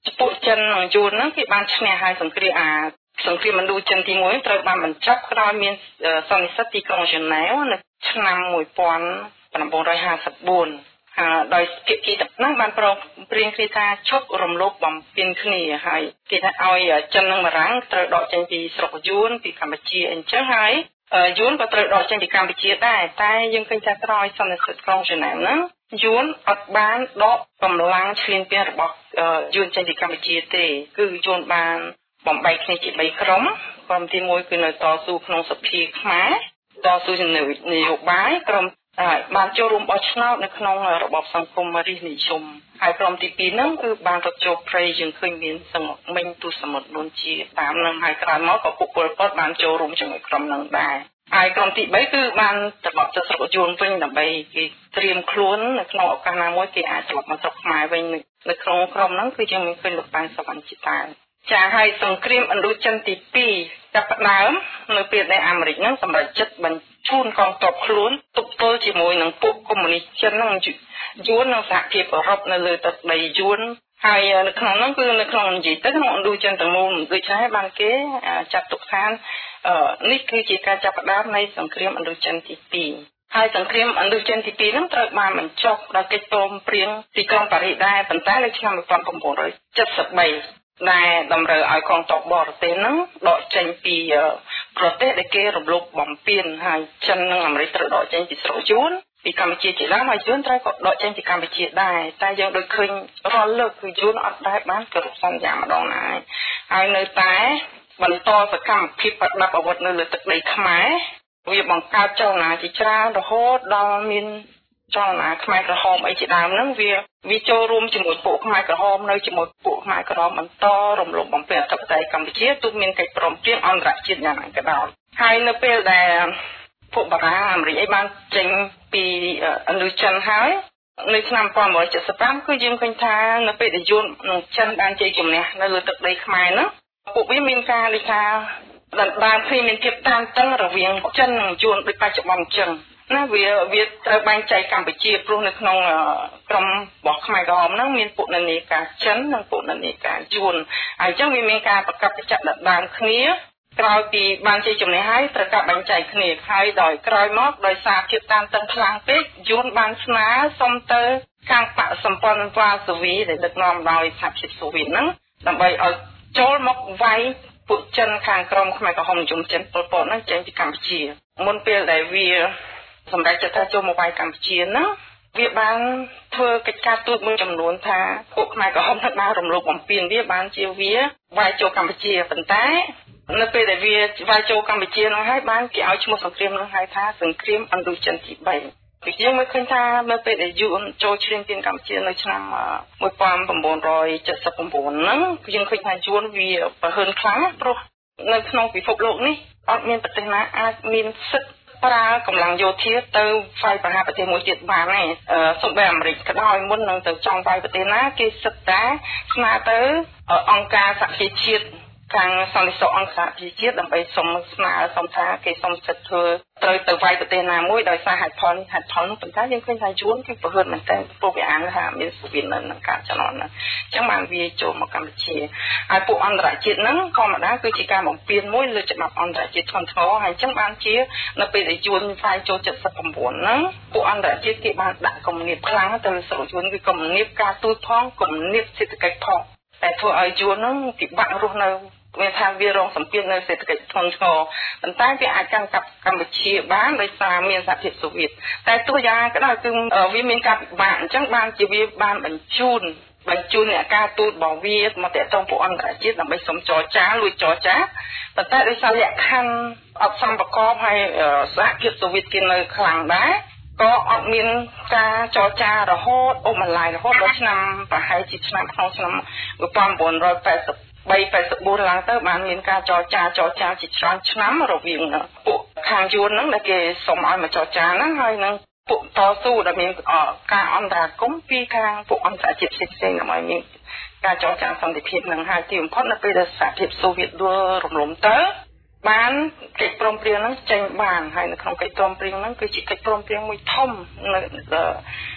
Speaker 9: ពួកចិននិងយួនហ្នឹងគេបានឈ្នះហើយសង្គ្រាមអាសង្គ្រាមឥណ្ឌូចិនទីមួយត្រូវបានបញ្ចប់ក្រោយមានសន្និសីទទីក្រុងហ្សឺណែវនៅឆ្នាំmột nghìn chín trăm hai mươi tưហើយដោយភាគីទាំងនោះបានប្រងព្រៀងគ្នាថាឈប់រំលោភបំពានគ្នាហើយគេថាឲ្យចិននិងបារាំងត្រូវដកចេញពីស្រុកយួនពីកម្ពុជាអញ្ចឹងហើយយួនក៏ត្រូវដកចេញពីកម្ពុជាដែរតែយើងឃើញថាក្រោយសន្និសីទក្រុងហ្សឺណែវហ្នឹងយួនអត់បានដកកម្លាំងឈ្លានពានរបស់យួនចេញពីកម្ពុជាទេគឺយួនបានបំបែកគ្នាជាបីក្រុមក្រុមទីមួយគឺនៅតស៊ូក្នុងសភាខ្មែរតស៊ូជំនយោបាយក្រុមបានចូលរួមបោះឆ្នោតនៅក្នុងរបបសង្គមរាស្ត្រនិយមហើយក្រុមទីពីរហ្នឹងគឺបានរត់ចូលព្រៃយើងឃើញមានសង្កមិញទូសមុទ្រនួនជាតាមនឹងហើយក្រោយមកក៏ពួកពលពតបានចូលរួមជាមួយក្រុមហ្នឹងដែរហើយក្រុមទីបីគឺបានត្រឡប់ទៅស្រុកយួនវិញដើម្បីគេត្រៀមខ្លួននៅក្នុងឱកាសណាមួយគេអាចត្រឡប់មកស្រុកខ្មែរវិញនៅក្នុងក្រុមហ្នឹងគឺយើងមានឃើញលោកប៉ែនសវណ្ណជាតាចាហើយសង្គ្រាមឥណ្ឌូចិនទីពីរចាប់ផ្ដើមនៅពេលដែលអាមេរិកហ្នឹងសម្រេចចិត្តបញ្ជូនកងទ័ពខ្លួនទប់ទល់ជាមួយនឹងពួកកុម្មុយនីសចិនហ្នឹងយួននិងសហភាពអឺរ៉ុបនៅលើទឹកដីយួនហើយនៅក្នុងហ្នឹងគឺនៅក្នុងនិយាយទៅក្នុងឥណ្ឌូចិនទាំងមូលដូចនេះបានគេចាត់ទុកថានេះគឺជាការចាប់ផ្ដើមនៃសង្គ្រាមឥណ្ឌូចិនទីពីរហើយសង្គ្រាមឥណ្ឌូចិនទីពីរហ្នឹងត្រូវបានបញ្ចប់ដោយកិច្ចព្រមព្រៀងទីក្រុងប៉ារីសដែរប៉ុន្តែនៅឆ្នាំmột nghìn chín trăm bảy mươi baដែលតម្រូវឲ្យកងទ័ពបរទេសហ្នឹងដកចេញពីប្រទេសដែលគេរំលោភបំពានហើយចិននិងអាមេរិកត្រូវដកចេញពីស្រុកយួនពីកម្ពុជាជាដើមហើយយួនត្រូវក៏ដកចេញពីកម្ពុជាដែរតែយើងដូចឃើញរាល់លើកគឺយួនអត់ដែលបានគោរពសន្យាម្ដងណាហើយនៅតែបន្តសកម្មភាពប្រដាប់អាវុធនៅលើទឹកដីខ្មែរវាបង្កើតចលនាជាច្រើនរហូតដល់មានចលនាខ្មែរក្រហមអីជាដើមហ្នឹងវាវាចូលរួមជាមួយពួកខ្មែរក្រហមនៅជាមួយពួកខ្មែរក្រហមបន្តរំលោភបំពានអធិបតេយ្យកម្ពុជាទោះមានកិច្ចព្រមព្រៀងអន្តរជាតិយ៉ាងណាក៏ដោយហើយនៅពេលដែលពួកបារាំងអាមេរិកអីបានចេញពីឥណ្ឌូចិនហើយនៅឆ្នាំmột nghìn chín trăm bảy mươi lămគឺយើងឃើញថានៅពេលដែលយួននិងចិនបានជ័យជំនះនៅលើទឹកដីខ្មែរហ្នឹងពួកវាមានការលេខាដណ្ដើមគ្នាមានភាពតានតឹងរវាងចិននិងយួនដូចបច្ចុប្បន្នអញ្ចឹងណាវាវាត្រូវបែងចែកកម្ពុជាព្រោះនៅក្នុងក្រុមរបស់ខ្មែរក្រហមហ្នឹងមានពួកនានាការចិននិងពួកនានាការយួនហើយអញ្ចឹងវាមានការប្រកបប្រចាក់ដណ្ដើមគ្នាក្រោយពីបានជ័យជំនះហើយត្រូវការបែងចែកគ្នាហើយដោយក្រោយមកដោយសារភាពតានតឹងខ្លាំងពេកយួនបានស្នើសុំទៅខាងបកសម្ព័ន្ធវ៉ាសូវីដែលដឹកនាំដោយសហភាពសូវៀតហ្នឹងដើម្បីឲ្យចូលមកវាយពួកចិនខាងក្រុមខ្មែរក្រហមនិយមចិនប៉ុលពតហ្នឹងចេញពីកម្ពុជាមុនពេលដែលវាសម្រាប់ចិត្តថាចូលមកវាយកម្ពុជាណាវាបានធ្វើកិច្ចការទូតមួយចំនួនថាពួកខ្មែរក្រហមបានរំលោភបំពានវាបានជាវាវាយចូលកម្ពុជាប៉ុន្តែនៅពេលដែលវាវាយចូលកម្ពុជានោះហើយបានគេឲ្យឈ្មោះសង្គ្រាមនោះហៅថាសង្គ្រាមឥណ្ឌូចិនទីបីពីយើងមើលឃើញថានៅពេលដែលយួនចូលឈ្លានពានកម្ពុជានៅឆ្នាំmột nghìn chín trăm bảy mươi chínហ្នឹងយើងឃើញថាយួនវាប្រហើនខ្លាំងព្រោះនៅក្នុងពិភពលោកនេះអត់មានប្រទេសណាអាចមានសិទ្ធិប្រើកម្លាំងយោធាទៅវាយប្រហារប្រទេសមួយទៀតបានទេសូម្បីអាមេរិកក៏ដោយមុននឹងទៅចង់វាយប្រទេសណាគេសិតតែស្នើទៅអង្គការសហប្រជាជាតិខាងសន្តិសុខអង្គការសហប្រជាជាតិដើម្បីសុំស្នើសុំថាគេសុំសិទ្ធិធ្វើត្រូវទៅវាយប្រទេសណាមួយដោយសារហេតុផលហេតុផលនោះប៉ុន្តែយើងឃើញថាយួនគឺប្រហែលមែនតើពួកវាអានថាមានសូវៀតនៅក្នុងការចំណន់ហ្នឹងអញ្ចឹងបានវាចូលមកកម្ពុជាហើយពួកអន្តរជាតិហ្នឹងធម្មតាគឺជាការបំពានមួយលើច្បាប់អន្តរជាតិធ្ងន់ធ្ងរហើយអញ្ចឹងបានជានៅពេលដែលយួនវាយចូល칠십구ហ្នឹងពួកអន្តរជាតិគេបានដាក់គំនាបខ្លាំងទៅលើស្រុកយួនគឺគំនាបការទូតផងគំនាបសេដ្ឋកិច្ចផងតែធ្វើឲ្យយួនហ្នឹងពិបាករស់នៅវាថាវារងសម្ពាធនៅសេដ្ឋកិច្ចធ្ងន់ធ្ងរប៉ុន្តែវាអាចកាន់កាប់កម្ពុជាបានដោយសារមានសហភាពសូវៀតតែទោះយ៉ាងក៏ដោយគឺវាមានការពិបាកអញ្ចឹងបានជាវាបានបញ្ជូនបញ្ជូនអ្នកការទូតរបស់វាមកតាក់ទងពួកអន្តរជាតិដើម្បីសុំចរចាលួចចរចាប៉ុន្តែដោយសារលក្ខខណ្ឌអត់សមប្រកបហើយសហភាពសូវៀតគេនៅខ្លាំងដែរក៏អត់មានការចរចារហូតអូម៉ាឡៃរហូតដល់ឆ្នាំប្រហែលជាឆ្នាំក្នុងឆ្នាំmột nghìn chín trăm tám mươi ba แปดสิบสี่ឡើងទៅបានមានការចរចាចរចាជាច្រើនឆ្នាំរវាងពួកខាងយួនហ្នឹងដែលគេសុំឲ្យមកចរចាហ្នឹងហើយនឹងពួកតស៊ូដែលមានការអន្តរាគមន៍ពីខាងពួកអន្តរជាតិផ្សេងៗដើម្បីមានការចរចាសន្តិភាពហ្នឹងហើយទីបំផុតនៅពេលដែលសហភាពសូវៀតដួលរំលំទៅបានកិច្ចព្រមព្រៀងហ្នឹងចេញបានហើយនៅក្នុងកិច្ចព្រមព្រៀងហ្នឹងគឺជាកិច្ចព្រមព្រៀងមួយធំនៅ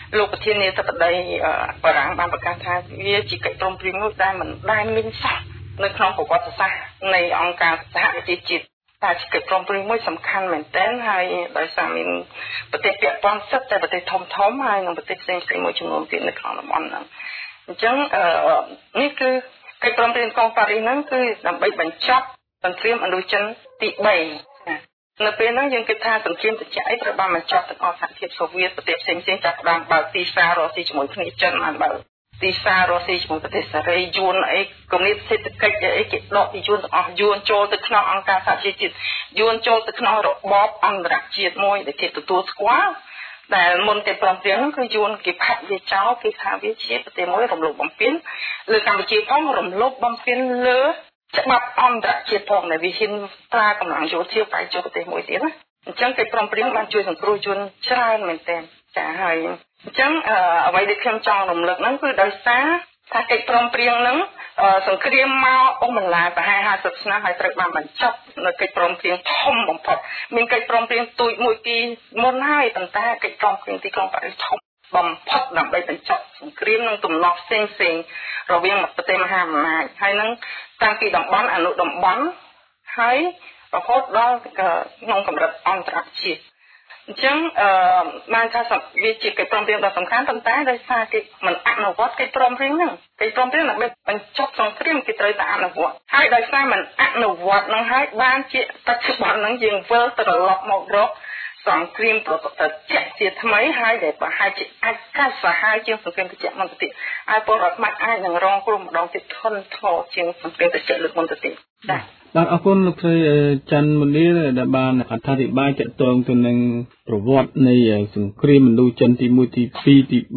Speaker 9: លោកប្រធានាធិបតីបារាំងបានប្រកាសថាវាជាកិច្ចព្រមព្រៀងមួយដែលមិនដែលមានសោះនៅក្នុងប្រវត្តិសាស្ត្រនៃអង្គការសហប្រជាជាតិតែជាកិច្ចព្រមព្រៀងមួយសំខាន់មែនទែនហើយដោយសារមានប្រទេសពាក់ព័ន្ធសិតតែប្រទេសធំធំហើយនិងប្រទេសផ្សេងផ្សេងមួយចំនួនទៀតនៅក្នុងតំបន់ហ្នឹងអញ្ចឹងនេះគឺកិច្ចព្រមព្រៀងកុងប៉ារីសហ្នឹងគឺដើម្បីបញ្ចប់សង្គ្រាមឥណ្ឌូចិនទី3នៅពេលហ្នឹងយើងគិតថាសង្គ្រាមត្រជាក់អីត្រូវបានបញ្ចប់ទាំងអស់សហភាពសូវៀតប្រទេសផ្សេងផ្សេងចាប់ផ្ដើមបើកទីផ្សាររកស៊ីជាមួយគ្នាចិនបានបើកទីផ្សាររកស៊ីជាមួយប្រទេសសេរីយួនអីគំនិតសេដ្ឋកិច្ចអីគេដកពីយួនទាំងអស់យួនចូលទៅក្នុងអង្គការសហជីវជាតិយួនចូលទៅក្នុងរបបអន្តរជាតិមួយដែលគេទទួលស្គាល់ដែលមុនតែព្រមព្រៀងហ្នឹងគឺយួនគេផាត់វាចោលគេថាវាជាប្រទេសមួយរំលោភបំពានលើកម្ពុជាផងរំលោភបំពានលើច្បាប់អន្តរជាតិផងដែលវាហ៊ានប្រើកម្លាំងយោធាបែកចូលប្រទេសមួយទៀតណាអញ្ចឹងកិច្ចព្រមព្រៀងបានជួយសង្គ្រោះយួនច្រើនមែនទែនចាហើយអញ្ចឹងអ្វីដែលខ្ញុំចង់រំលឹកហ្នឹងគឺដោយសារថាកិច្ចព្រមព្រៀងហ្នឹងសង្គ្រាមមកអស់បន្លាយប្រហែលห้าสิบឆ្នាំហើយត្រូវបានបញ្ចប់នៅកិច្ចព្រមព្រៀងធំបំផុតមានកិច្ចព្រមព្រៀងទូចមួយពីមុនហើយប៉ុន្តែកិច្ចព្រមព្រៀងទីក្រុងប៉ារីសធំបំផុតដើម្បីបញ្ចប់សង្គ្រាមនិងទំនាស់ផ្សេងផ្សេងរវាងប្រទេសមហាអំណាចហើយនឹងតាំងពីតំបន់អនុតំបន់ហើយរហូតដល់ក្នុងកម្រិតអន្តរជាតិអញ្ចឹងអឺបានថាវាជាកិច្ចព្រមព្រៀងដ៏សំខាន់ប៉ុន្តែដោយសារគេមិនអនុវត្តកិច្ចព្រមព្រៀងហ្នឹងកិច្ចព្រមព្រៀងដើម្បីបញ្ចប់សង្គ្រាមគេត្រូវតែអនុវត្តហើយដោយសារមិនអនុវត្តហ្នឹងហើយបានជាបច្ចុប្បន្នហ្នឹងយើងវិលទៅត្រឡប់មករកសង្គ្រាមប្រតិជាជាថ្មីហើយដែលប្រហែលជាអាចកាត់សាហាវជាងសង្គ្រាមត្រជាក់មុនទៅទៀតហើយពលរដ្ឋខ្មែរអាចនឹងរងគ្រោះម្ដងទៀតធន់ធ្ងរជាងសង្គ្រាមត្រជាក់លើកមុនទៅទៀតចា៎
Speaker 8: បាទអរគុណលោកស្រីច័ន្ទមនីដែលបានអត្ថាធិប្បាយទាក់ទងទៅនឹងប្រវត្តិនៃសង្គ្រាមឥណ្ឌូចិនទី1ទី2ទី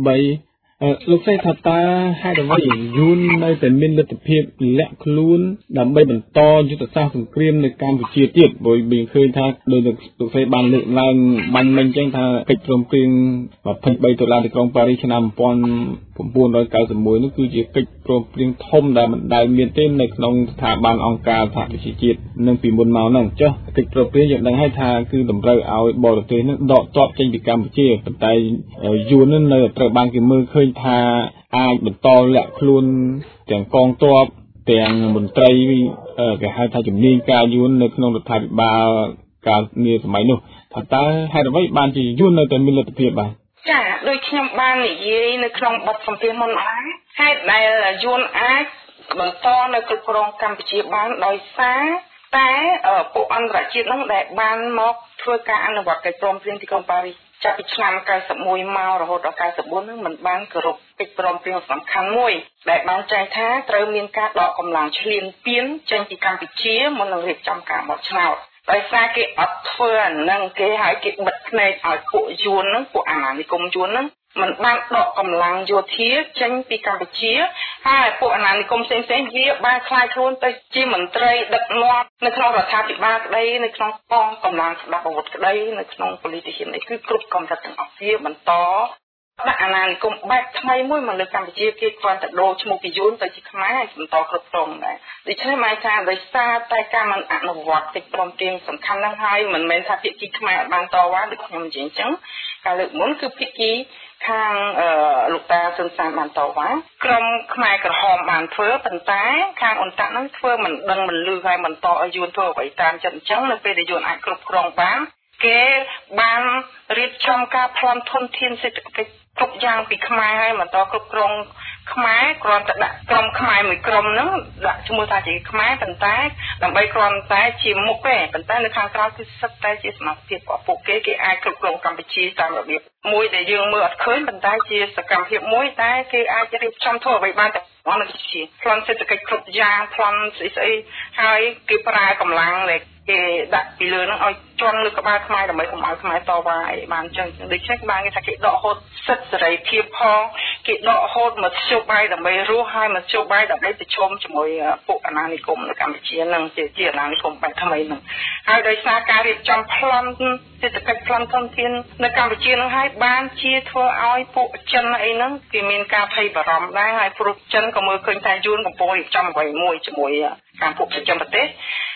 Speaker 8: 3លោកស្រីថាតើហេតុអ្វីយួននៅតែមានលទ្ធភាពលាក់ខ្លួនដើម្បីបន្តយុទ្ធសាស្ត្រសង្គ្រាមនៅកម្ពុជាទៀតព្រោះយើងឃើញថាដោយលោកស្រីបានលើកឡើងបាញ់មិញអញ្ចឹងថាកិច្ចព្រមព្រៀងยี่สิบสามដុល្លារទីក្រុងប៉ារីសឆ្នាំnineteen ninety-oneនោះគឺជាកិច្ចព្រមព្រៀងធំដែលមិនដែលមានទេនៅក្នុងស្ថាប័នអង្គការសហប្រជាជាតិនឹងពីមុនមកហ្នឹងចុះកិច្ចព្រមព្រៀងយើងដឹងហើយថាគឺតម្រូវឲ្យបរទេសនឹងដកទ័ពចេញពីកម្ពុជាប៉ុន្តែយួននឹងនៅត្រូវបានគេមើលឃើញថាអាចបន្តលាក់ខ្លួនទាំងកងទ័ពទាំងមន្ត្រីគេហៅថាជំនាញការយួននៅក្នុងរដ្ឋាភិបាលកាលនាសម័យនោះថាតើហេតុអ្វីបានជាយួននៅតែមានលទ្ធភាពបាទ
Speaker 9: ចាដូចខ្ញុំបាននិយាយនៅក្នុងបទសម្ភាសន៍មុនហ្នឹងហេតុដែលយួនអាចបន្តនៅគ្រប់គ្រងកម្ពុជាបានដោយសារតែពួកអន្តរជាតិហ្នឹងដែលបានមកធ្វើការអនុវត្តកិច្ចព្រមព្រៀងទីក្រុងប៉ារីសចាប់ពីឆ្នាំninety-oneមករហូតដល់ninety-fourហ្នឹងมันបានគោរពកិច្ចព្រមព្រៀងសំខាន់មួយដែលបានចែងថាត្រូវមានការដកកម្លាំងឈ្លានពានចេញពីកម្ពុជាមុននឹងរៀបចំការបោះឆ្នោតដោយសារគេអត់ធ្វើអាហ្នឹងគេឲ្យគេបិទភ្នែកឲ្យពួកយួនហ្នឹងពួកអាណានិគមយួនហ្នឹងมันបានដកកម្លាំងយោធាចេញពីកម្ពុជាហើយពួកអាណានិគមផ្សេងៗវាបានខ្លាយខ្លួនទៅជាមន្ត្រីដឹកនាំនៅក្នុងរដ្ឋាភិបាលក្តីនៅក្នុងកងកម្លាំងស្ដាប់អាវុធក្តីនៅក្នុងប៉ូលីសហ៊ាននេះគឺគ្រប់កម្រិតទាំងអស់វាបន្តដាក់អាណានិគមបែបថ្មីមួយមកលើកម្ពុជាគេគ្រាន់តែដូរឈ្មោះពីយួនទៅជាខ្មែរបន្តគ្រប់គ្រងដែរដូច្នេះមកថាដោយសារតែការមិនអនុវត្តកិច្ចព្រមព្រៀងសំខាន់ហ្នឹងហើយមិនមែនថាភាគីខ្មែរអត់បានតវ៉ាដូចខ្ញុំនិយាយអញ្ចឹងកាលលើកមុនគឺភាគីខាងលោកតាស៊ុនសានបានតវ៉ាក្រុមខ្មែរក្រហមបានធ្វើប៉ុន្តែខាងអ៊ុនតាក់ហ្នឹងធ្វើមិនដឹងមិនលឺហើយបន្តឲ្យយួនធ្វើអ្វីតាមចិត្តអញ្ចឹងនៅពេលដែលយួនអាចគ្រប់គ្រងបានគេបានរៀបចំការប្លន់ធនធានសេដ្ឋកិច្ចគ្រប់យ៉ាងពីខ្មែរហើយបន្តគ្រប់គ្រងខ្មែរគ្រាន់តែដាក់ក្រុមខ្មែរមួយក្រុមហ្នឹងដាក់ឈ្មោះថាជាខ្មែរប៉ុន្តែដើម្បីគ្រាន់តែជាមុខទេប៉ុន្តែនៅខាងក្រៅគឺសិតតែជាសមត្ថភាពរបស់ពួកគេគេអាចគ្រប់គ្រងកម្ពុជាតាមរបៀបមួយដែលយើងមើលអត់ឃើញប៉ុន្តែជាសកម្មភាពមួយតែគេអាចរៀបចំធ្វើអ្វីបានតែអន្តរជាតិប្លន់សេដ្ឋកិច្ចគ្រប់យ៉ាងប្លន់ស្អីស្អីហើយគេប្រើកម្លាំងដែលគេដាក់ពីលើហ្នឹងឲ្យជន់លើក្បាលខ្មែរដើម្បីកុំឲ្យខ្មែរតវ៉ាអីបានចឹងដូច្នេះបានគេថាគេដកហូតសិទ្ធិសេរីភាពផងគេដកហូតមធ្យោបាយដើម្បីរស់ហើយមធ្យោបាយដើម្បីប្រជុំជាមួយពួកអាណានិគមនៅកម្ពុជាហ្នឹងជាជាអាណានិគមបែបថ្មីហ្នឹងហើយដោយសារការរៀបចំប្លន់សេដ្ឋកិច្ចប្លន់ធនធាននៅកម្ពុជាហ្នឹងហើយបានជាធ្វើឲ្យពួកចិនអីហ្នឹងគេមានការភ័យបារម្ភដែរហើយព្រោះចិនក៏មើលឃើញថាយួនកំពុងរៀបចំអ្វីមួយជាមួយការពួកប្រចាំប្រទេស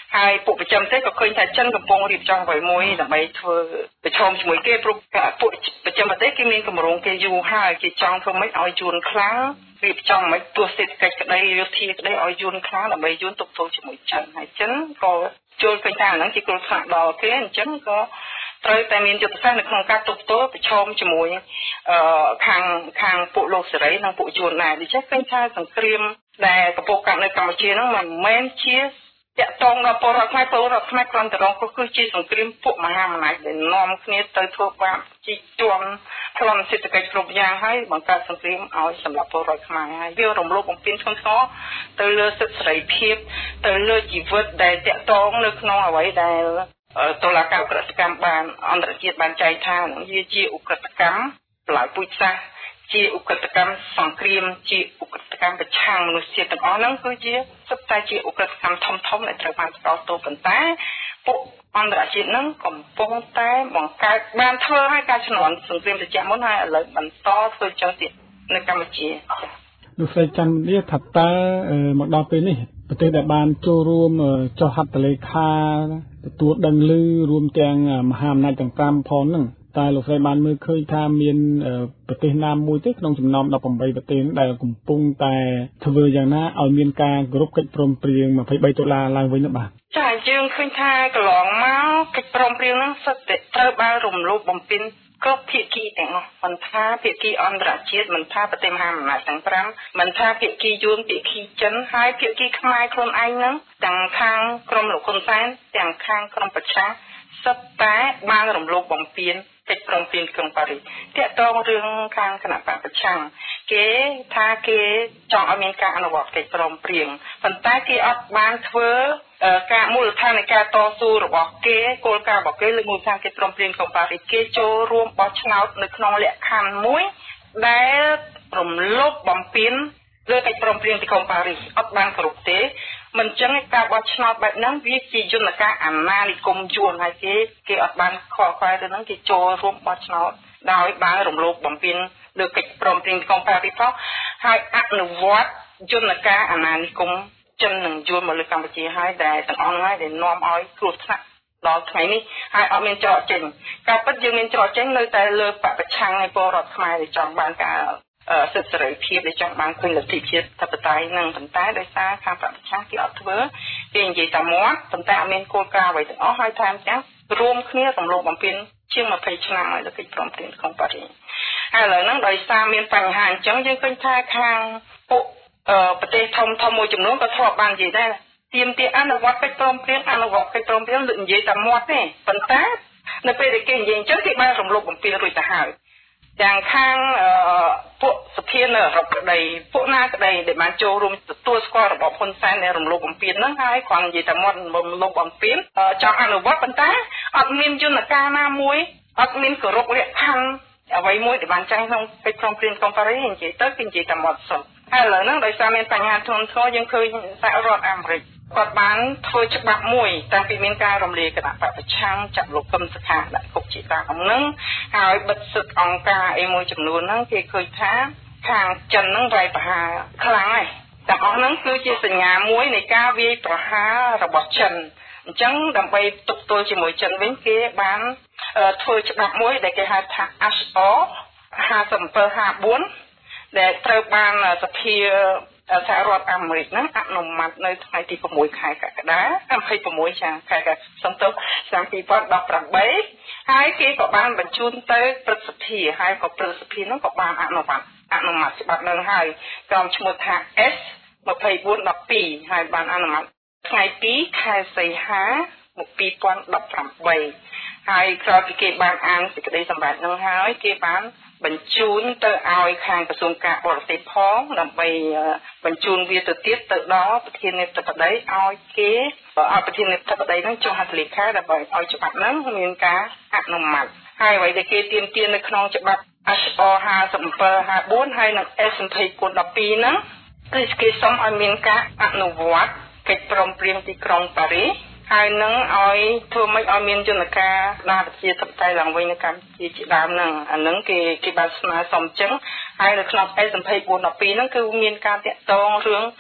Speaker 9: ហើយពួកប្រចាំប្រទេសក៏ឃើញថាចិនកំពុងរៀបចំអ្វីមួយដើម្បីធ្វើប្រឈមជាមួយគេព្រោះពួកប្រចាំប្រទេសគេមានគម្រោងគេយូរហើយគេចង់ធ្វើម៉េចឲ្យយួនខ្លាំងរៀបចំមិនទោះសេដ្ឋកិច្ចក្តីយោធាក្តីឲ្យយួនខ្លាំងដើម្បីយួនទប់ទល់ជាមួយចិនហើយចិនក៏ចូលឃើញថាហ្នឹងជាគ្រោះថ្នាក់ដល់គេអញ្ចឹងក៏ត្រូវតែមានយុទ្ធសាស្ត្រនៅក្នុងការទប់ទល់ប្រឈមជាមួយអឺខាងខាងពួកលោកសេរីនិងពួកយួនដែរដូច្នេះឃើញថាសង្គ្រាមដែលកំពុងកើតនៅកម្ពុជាហ្នឹងមិនមែនជាតាក់ទងដល់ពលរដ្ឋខ្មែរពលរដ្ឋខ្មែរគ្រាន់តែរងគ្រោះគឺជាសង្គ្រាមពួកមហាអំណាចដែលនាំគ្នាទៅធ្វើបាបជីកជាន់ប្លន់សេដ្ឋកិច្ចគ្រប់យ៉ាងហើយបង្កើតសង្គ្រាមឲ្យសម្រាប់ពលរដ្ឋខ្មែរហើយវារំលោភបំពានធ្ងន់ធ្ងរទៅលើសិទ្ធិសេរីភាពទៅលើជីវិតដែលតាក់ទងនៅក្នុងអ្វីដែលតុលាការក្រសកម្មបានអន្តរជាតិបានចែកថាវាជាឧក្រិដ្ឋកម្មប្លាយពូជសាសន៍ជាឧក្រិដ្ឋកម្មសង្គ្រាមជាឧក្រិដ្ឋកម្មប្រឆាំងមនុស្សជាតិទាំងអស់ហ្នឹងគឺជាសុទ្ធតែជាឧក្រិដ្ឋកម្មធំធំដែលត្រូវបានស្កោតទោសប៉ុន្តែពួកអន្តរជាតិហ្នឹងកំពុងតែបង្កើតបានធ្វើឲ្យការជំនាន់សង្គ្រាមត្រជាក់មុនហើយឥឡូវបន្តធ្វើចុះទៀតនៅកម្ពុជា
Speaker 8: លោកស្រីច័ន្ទមនីថាតើមកដល់ពេលនេះប្រទេសដែលបានចូលរួមចុះហត្ថលេខាទទួលដឹងឮរួមទាំងមហាអំណាចទាំងប្រាំផងហ្នឹងតើលោកស្រីបានមើលឃើញថាមានប្រទេសណាមួយទេក្នុងចំណោមដប់ប្រាំបីប្រទេសដែលកំពុងតែធ្វើយ៉ាងណាឲ្យមានការគោរពកិច្ចព្រមព្រៀងยี่สิบสามដុល្លារឡើងវិញនោះបាទ
Speaker 9: ចាយើងឃើញថាកន្លងមកកិច្ចព្រមព្រៀងហ្នឹងសិតតែត្រូវបានរំលោភបំពានគ្រប់ភាគីទាំងអស់មិនថាភាគីអន្តរជាតិមិនថាប្រទេសមហាអំណាចទាំងប្រាំមិនថាភាគីយួនភាគីចិនហើយភាគីខ្មែរខ្លួនឯងហ្នឹងទាំងខាងក្រមលោកហ៊ុនសែនទាំងខាងក្រមប្រឆាំងសិតតែបានរំលោភបំពានកិច្ចព្រមព្រៀងក្រុងប៉ារីសតាក់ទងរឿងខាងគណៈបកប្រឆាំងគេថាគេចង់ឲ្យមានការអនុវត្តកិច្ចព្រមព្រៀងប៉ុន្តែគេអត់បានធ្វើការមូលដ្ឋាននៃការតស៊ូរបស់គេគោលការណ៍របស់គេលើមូលដ្ឋានកិច្ចព្រមព្រៀងក្រុងប៉ារីសគេចូលរួមបោះឆ្នោតនៅក្នុងលក្ខខណ្ឌមួយដែលរំលោភបំពានលើកិច្ចព្រមព្រៀងទីក្រុងប៉ារីសអត់បានគ្រប់ទេមិនចឹងការបោះឆ្នោតបែបហ្នឹងវាជាយន្តការអាណានិគមយួនហើយគេគេអត់បានខកខ្វល់ទៅហ្នឹងគេចូលរួមបោះឆ្នោតដោយបានរំលោភបំពានលើកិច្ចព្រមព្រៀងទីក្រុងប៉ារីសផងហើយអនុវត្តយន្តការអាណានិគមចិននិងយួនមកលើកម្ពុជាហើយដែលទាំងអស់ហ្នឹងដែលនាំឲ្យគ្រោះថ្នាក់ដល់ថ្ងៃនេះហើយអត់មានច្រកចេញការពិតយើងមានច្រកចេញនៅតែលើបពប្រឆាំងនៃពលរដ្ឋខ្មែរដែលចង់បានការសិទ្ធិសេរីភាពដែលចង់បានឃើញលទ្ធិជាតិធិបតេយ្យនឹងប៉ុន្តែដោយសារខាងបពប្រឆាំងគេអត់ធ្វើគេនិយាយតែមាត់ប៉ុន្តែអត់មានគោលការណ៍អ្វីទាំងអស់ហើយថែមទាំងរួមគ្នារំលោភបំពានជាងยี่สิบឆ្នាំហើយលើកិច្ចព្រមព្រៀងក្នុងប៉ារីសហើយឥឡូវហ្នឹងដោយសារមានបញ្ហាអញ្ចឹងយើងឃើញថាខាងពួកប្រទេសធំធំមួយចំនួនក៏ធ្លាប់បាននិយាយដែរទាមទារអនុវត្តកិច្ចព្រមព្រៀងអនុវត្តកិច្ចព្រមព្រៀងលើនិយាយតែមាត់ទេប៉ុន្តែនៅពេលដែលគេនិយាយអញ្ចឹងគេបានរំលោភបំពានរួចទៅហើយយ៉ាងខាងពួកសភានៅអឺរ៉ុបក្តីពួកណាក្តីដែលបានចូលរួមទទួលស្គាល់របបហ៊ុនសែនដែលរំលោភបំពានហ្នឹងហើយគ្រាន់និយាយតែមាត់រំលោភបំពានចង់អនុវត្តប៉ុន្តែអត់មានយន្តការណាមួយអត់មានគោរពលក្ខខណ្ឌអ្វីមួយដែលបានចែងក្នុងកិច្ចព្រមព្រៀងក្រុងប៉ារីសនិយាយទៅគេនិយាយតែមាត់សុទ្ធហើយឥឡូវហ្នឹងដោយសារមានបញ្ហាធ្ងន់ធ្ងរយើងឃើញសហរដ្ឋអាមេរិកគាត់បានធ្វើច្បាប់មួយតាំងពីមានការរំលាយគណៈបកប្រឆាំងចាក់លោកកឹមសុខាដាក់គុកជាតាមហ្នឹងហើយបិទសិទ្ធិអង្គការអីមួយចំនួនហ្នឹងគេឃើញថាខាងចិនហ្នឹងវាយប្រហារខ្លាំងហើយទាំងអស់ហ្នឹងគឺជាសញ្ញាមួយនៃការវាយប្រហាររបស់ចិនអញ្ចឹងដើម្បីទប់ទល់ជាមួយចិនវិញគេបានធ្វើច្បាប់មួយដែលគេហៅថា H R ห้าสิบเจ็ด ห้าสิบสี่ដែលត្រូវបានសភាសហរដ្ឋអាមេរិកហ្នឹងអនុម័តនៅថ្ងៃទីหกខែកក្កដាยี่สิบหกចាខែកសំទោសឆ្នាំยี่สิบสิบแปดហើយគេក៏បានបញ្ជូនទៅព្រឹទ្ធសភាហើយក៏ព្រឹទ្ធសភាហ្នឹងក៏បានអនុម័តអនុម័តច្បាប់ហ្នឹងហើយក្រុមឈ្មោះថា S ยี่สิบสี่ สิบสองហើយបានអនុម័តថ្ងៃtwoខែសីហាยี่สิบสิบแปดហើយក្រោយពីគេបានអានសេចក្តីសម្រេចហ្នឹងហើយគេបានបញ្ជូនទៅឲ្យខាងក្រសួងការបរទេសផងដើម្បីបញ្ជូនវាទៅទៀតទៅដល់ប្រធានាធិបតីឲ្យគេឲ្យប្រធានាធិបតីហ្នឹងចុះហត្ថលេខាដើម្បីឲ្យច្បាប់ហ្នឹងមានការអនុម័តហើយអ្វីដែលគេទាមទារនៅក្នុងច្បាប់ H R ห้าสิบเจ็ด ห้าสิบสี่ហើយនិង S ยี่สิบสี่ สิบสองហ្នឹងគឺគេសុំឲ្យមានការអនុវត្តកិច្ចព្រមព្រៀងទីក្រុងប៉ារីសហើយនឹងឲ្យធ្វើម៉េចឲ្យមានយន្តការណាប្រជាធិបតេយ្យឡើងវិញនៅកម្ពុជាជាដើមហ្នឹងអាហ្នឹងគេគេបានស្នើសុំអញ្ចឹងហើយនៅក្នុង S ยี่สิบสี่ สิบสองហ្នឹងគឺមានការតាក់ទងរឿង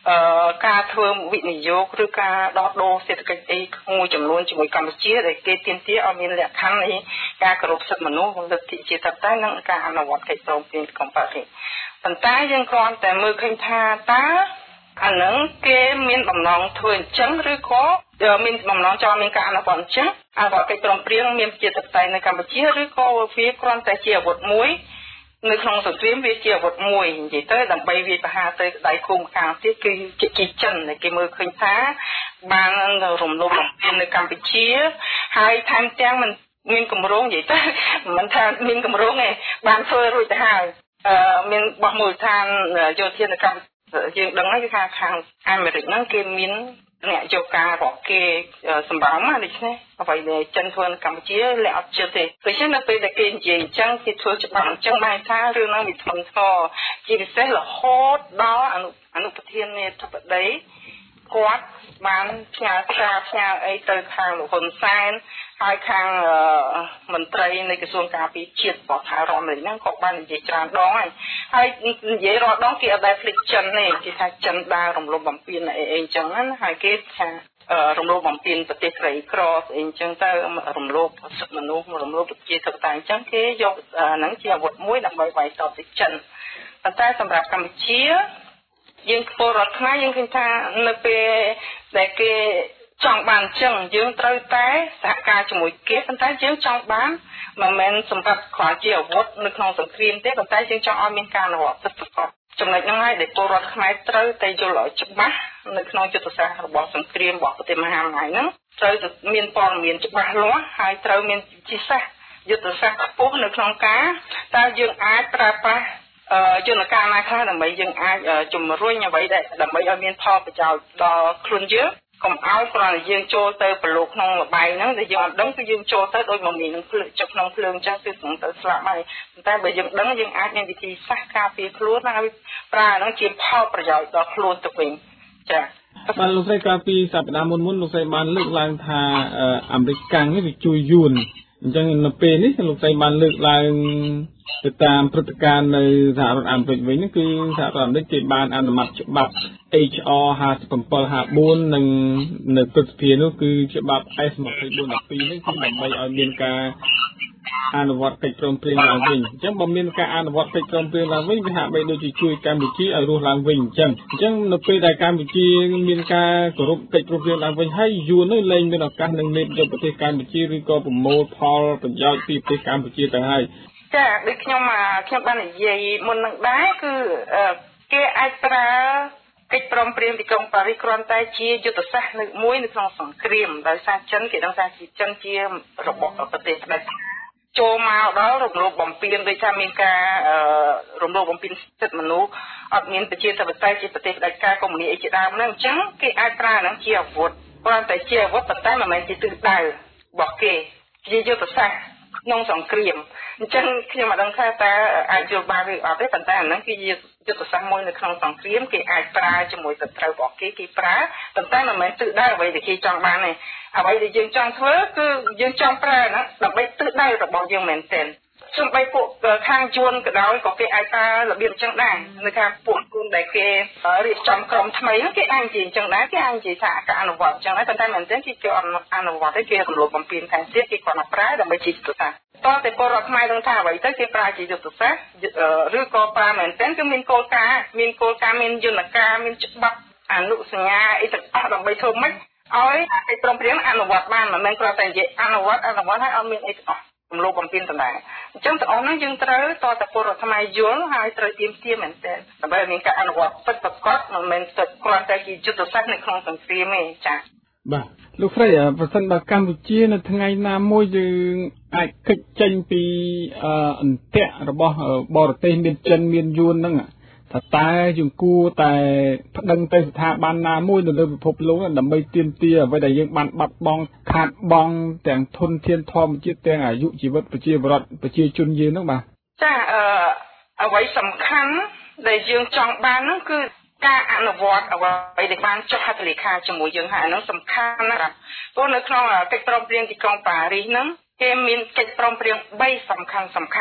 Speaker 9: អឺការធ្វើវិនិយោគឬការដោះដូរសេដ្ឋកិច្ចអីមួយចំនួនជាមួយកម្ពុជាដែលគេទាមទារឲ្យមានលក្ខខណ្ឌនៃការគោរពសិទ្ធិមនុស្សលទ្ធិប្រជាធិបតេយ្យនិងការអនុវត្តកិច្ចព្រមព្រៀងទីក្រុងប៉ារីសប៉ុន្តែយើងគ្រាន់តែមើលឃើញថាតើអានឹងគេមានបំណងធ្វើអញ្ចឹងឬក៏មានបំណងចង់មានការអនុវត្តអញ្ចឹងអនុវត្តកិច្ចព្រមព្រៀងមានប្រជាធិបតេយ្យនៅកម្ពុជាឬក៏វាគ្រាន់តែជាអាវុធមួយនៅក្នុងសង្គ្រាមវាជាអាវុធមួយនិយាយទៅដើម្បីវាបហាទៅដៃគូម្ខាងទៀតគឺជាជីចិនដែលគេមើលឃើញថាបានរំលោភបំពាននៅកម្ពុជាហើយថែមទាំងមិនមានគម្រោងនិយាយទៅមិនថាមានគម្រោងទេបានធ្វើរួចទៅហើយអឺមានបោះមូលដ្ឋានយោធានៅកម្ពុជាយើងដឹងហើយគឺថាខាងអាមេរិកហ្នឹងគេមានអ្នកយកការរបស់គេសម្រាប់មកដូច្នេះអ្វីដែលចិនធ្វើនៅកម្ពុជាលែងអត់ជឿទេដូច្នេះនៅពេលដែលគេនិយាយអញ្ចឹងគេធ្វើច្បាប់អញ្ចឹងបានថារឿងហ្នឹងវាធ្ងន់ធ្ងរជាពិសេសរហូតដល់អនុអនុប្រធានាធិបតីគាត់បានផ្ញើសារផ្ញើអីទៅខាងលោកហ៊ុនសែនហើយខាងមន្ត្រីនៃក្រសួងការពារជាតិរបស់ថៃរដ្ឋអាមេរិកហ្នឹងក៏បាននិយាយច្រើនដងហើយហើយនិយាយរាល់ដងគេអត់ដែលភ្លេចចិនទេគេថាចិនដើររំលោភបំពានអីអីអញ្ចឹងណាហើយគេថារំលោភបំពានប្រទេសក្រីក្រស្អីអញ្ចឹងទៅរំលោភសិទ្ធិមនុស្សរំលោភប្រជាធិបតេយ្យអញ្ចឹងគេយកហ្នឹងជាអាវុធមួយដើម្បីវាយតបទៅចិនប៉ុន្តែសម្រាប់កម្ពុជាយើងពលរដ្ឋខ្មែរយើងឃើញថានៅពេលដែលគេចង់បានអញ្ចឹងយើងត្រូវតែសហការជាមួយគេប៉ុន្តែយើងចង់បានមិនមែនសម្រាប់គ្រាន់ជាអាវុធនៅក្នុងសង្គ្រាមទេប៉ុន្តែយើងចង់ឲ្យមានការអនុវត្តពិតប្រាកដចំណុចហ្នឹងហើយដែលពលរដ្ឋខ្មែរត្រូវតែយល់ឲ្យច្បាស់នៅក្នុងយុទ្ធសាស្ត្ររបស់សង្គ្រាមរបស់ប្រទេសមហាអំណាចហ្នឹងត្រូវតែមានព័ត៌មានច្បាស់លាស់ហើយត្រូវមានវិធីសាស្ត្រយុទ្ធសាស្ត្រខ្ពស់នៅក្នុងការតើយើងអាចប្រើប្រាស់យន្តការណាខ្លះដើម្បីយើងអាចជំរុញអ្វីដែលដើម្បីឲ្យមានផលប្រយោជន៍ដល់ខ្លួនយើងកុំឲ្យគ្រាន់តែយើងចូលទៅប្រឡូកក្នុងលបាយហ្នឹងដែលយើងអត់ដឹងគឺយើងចូលទៅដោយមកមាននឹងភ្លើងចុះក្នុងភ្លើងចឹងគឺស្ងទៅស្លាប់ហើយប៉ុន្តែបើយើងដឹងយើងអាចមានវិធីសាស្ត្រការពារខ្លួនហើយប្រើហ្នឹងជាផលប្រយោជន៍ដល់ខ្លួនទៅវិញចា៎
Speaker 8: បាទលោកស្រីកាលពីសប្តាហ៍មុនមុនលោកស្រីបានលើកឡើងថាអាមេរិកកាំងនេះវាជួយយួនអញ្ចឹងនៅពេលនេះលោកស្រីបានលើកឡើងទៅតាមព្រឹត្តិការណ៍នៅសហរដ្ឋអាមេរិកវិញហ្នឹងគឺសហរដ្ឋអាមេរិកគេបានអនុម័តច្បាប់ H R ห้าสิบเจ็ด ห้าสิบสี่និងនៅព្រឹទ្ធសភានោះគឺច្បាប់ S ยี่สิบสี่ ยี่สิบสองនេះគឺដើម្បីឲ្យមានការអនុវត្តកិច្ចព្រមព្រៀងឡើងវិញអញ្ចឹងបើមានការអនុវត្តកិច្ចព្រមព្រៀងឡើងវិញវាហាក់បីដូចជាជួយកម្ពុជាឲ្យរស់ឡើងវិញអញ្ចឹងអញ្ចឹងនៅពេលដែលកម្ពុជាមានការគោរពកិច្ចព្រមព្រៀងឡើងវិញហើយយួននោះលែងមានឱកាសនឹងលេបយកប្រទេសកម្ពុជាឬក៏ប្រមូលផលប្រយោជន៍ពីប្រទេសកម្ពុជាទៅហើយ
Speaker 9: ចាដូចខ្ញុំខ្ញុំបាននិយាយមុននឹងដែរគឺគេអាចប្រើកិច្ចព្រមព្រៀងទីក្រុងប៉ារីសគ្រាន់តែជាយុទ្ធសាស្ត្រនៅមួយនៅក្នុងសង្គ្រាមដោយសារចិនគេដឹងថាចិនជារបស់ប្រទេសផ្ដាច់ចូលមកដល់រំលោភបំពានដូចថាមានការរំលោភបំពានសិទ្ធិមនុស្សអត់មានប្រជាធិបតេយ្យជាប្រទេសផ្ដាច់ការកុម្មុយនីអីជាដើមហ្នឹងអញ្ចឹងគេអាចប្រើហ្នឹងជាអាវុធគ្រាន់តែជាអាវុធប៉ុន្តែមិនមែនជាទិសដៅរបស់គេជាយុទ្ធសាស្ត្រក្នុងសង្គ្រាមអញ្ចឹងខ្ញុំមិនដឹងថាតើអាចយល់បានឬអត់ទេប៉ុន្តែអាហ្នឹងគឺជាយុទ្ធសាស្ត្រមួយនៅក្នុងសង្គ្រាមគេអាចប្រើជាមួយសត្រូវរបស់គេគេប្រើប៉ុន្តែមិនមែនទិសដៅអ្វីដែលគេចង់បានទេអ្វីដែលយើងចង់ធ្វើគឺយើងចង់ប្រើហ្នឹងដើម្បីទិសដៅរបស់យើងមែនទែនសូម្បីពួកខាងជួនក៏ដោយក៏គេអាចប្រើរបៀបអញ្ចឹងដែរនៅខាងពួកគុណដែលគេរៀបចំក្រុមថ្មីហ្នឹងគេអាចនិយាយអញ្ចឹងដែរគេអាចនិយាយថាការអនុវត្តអញ្ចឹងដែរប៉ុន្តែមែនទែនគេគេអនុវត្តទេគេរំលោភបំពានថែមទៀតគេគាត់មកប្រើដើម្បីជាយុទ្ធសាស្ត្រតើតែពលរដ្ឋខ្មែរដឹងថាអ្វីទៅគេប្រើជាយុទ្ធសាស្ត្រឬក៏ប្រើមែនទែនគឺមានគោលការណ៍មានគោលការណ៍មានយន្តការមានច្បាប់អនុសញ្ញាអីទាំងអស់ដើម្បីធ្វើម៉េចឲ្យកិច្ចព្រមព្រៀងអនុវត្តបានមិនមែនគ្រាន់តែនិយាយអនុវត្តអនុវត្តហើយអត់មានអីទាំងអស់រំលោភបំពានទាំងដែរអញ្ចឹងទាំងអស់ហ្នឹងយើងត្រូវតតែពលរដ្ឋខ្មែរយល់ហើយត្រូវទៀមទាមែនទែនដើម្បីមានការអនុវត្តពិតប្រាកដមិនមែនគ្រាន់តែជាយុទ្ធសាស្ត្រនៅក្នុងសង្គ្រាមទេចា៎
Speaker 8: បាទលោកស្រីប្រសិនបើកម្ពុជានៅថ្ងៃណាមួយយើងអាចគេចចេញពីអន្តៈរបស់បរទេសមានចិនមានយួនហ្នឹងថាតើយើងគួរតែប្តឹងទៅស្ថាប័នណាមួយនៅលើពិភពលោកដើម្បីទាមទារអ្វីដែលយើងបានបាត់បង់ខាតបង់ទាំងធនធានធម្មជាតិទាំងអាយុជីវិតប្រជាពលរដ្ឋប្រជាជនយើងហ្នឹងបាទ
Speaker 9: ចាអឺអ្វីសំខាន់ដែលយើងចង់បានហ្នឹងគឺការអនុវត្តអ្វីដែលបានចុះហត្ថលេខាជាមួយយើងហើយហ្នឹងសំខាន់ណាស់ព្រោះនៅក្នុងកិច្ចព្រមព្រៀងទីក្រុងប៉ារីសហ្នឹងគេមានកិច្ចព្រមព្រៀងបីសំខាន់សំខាន់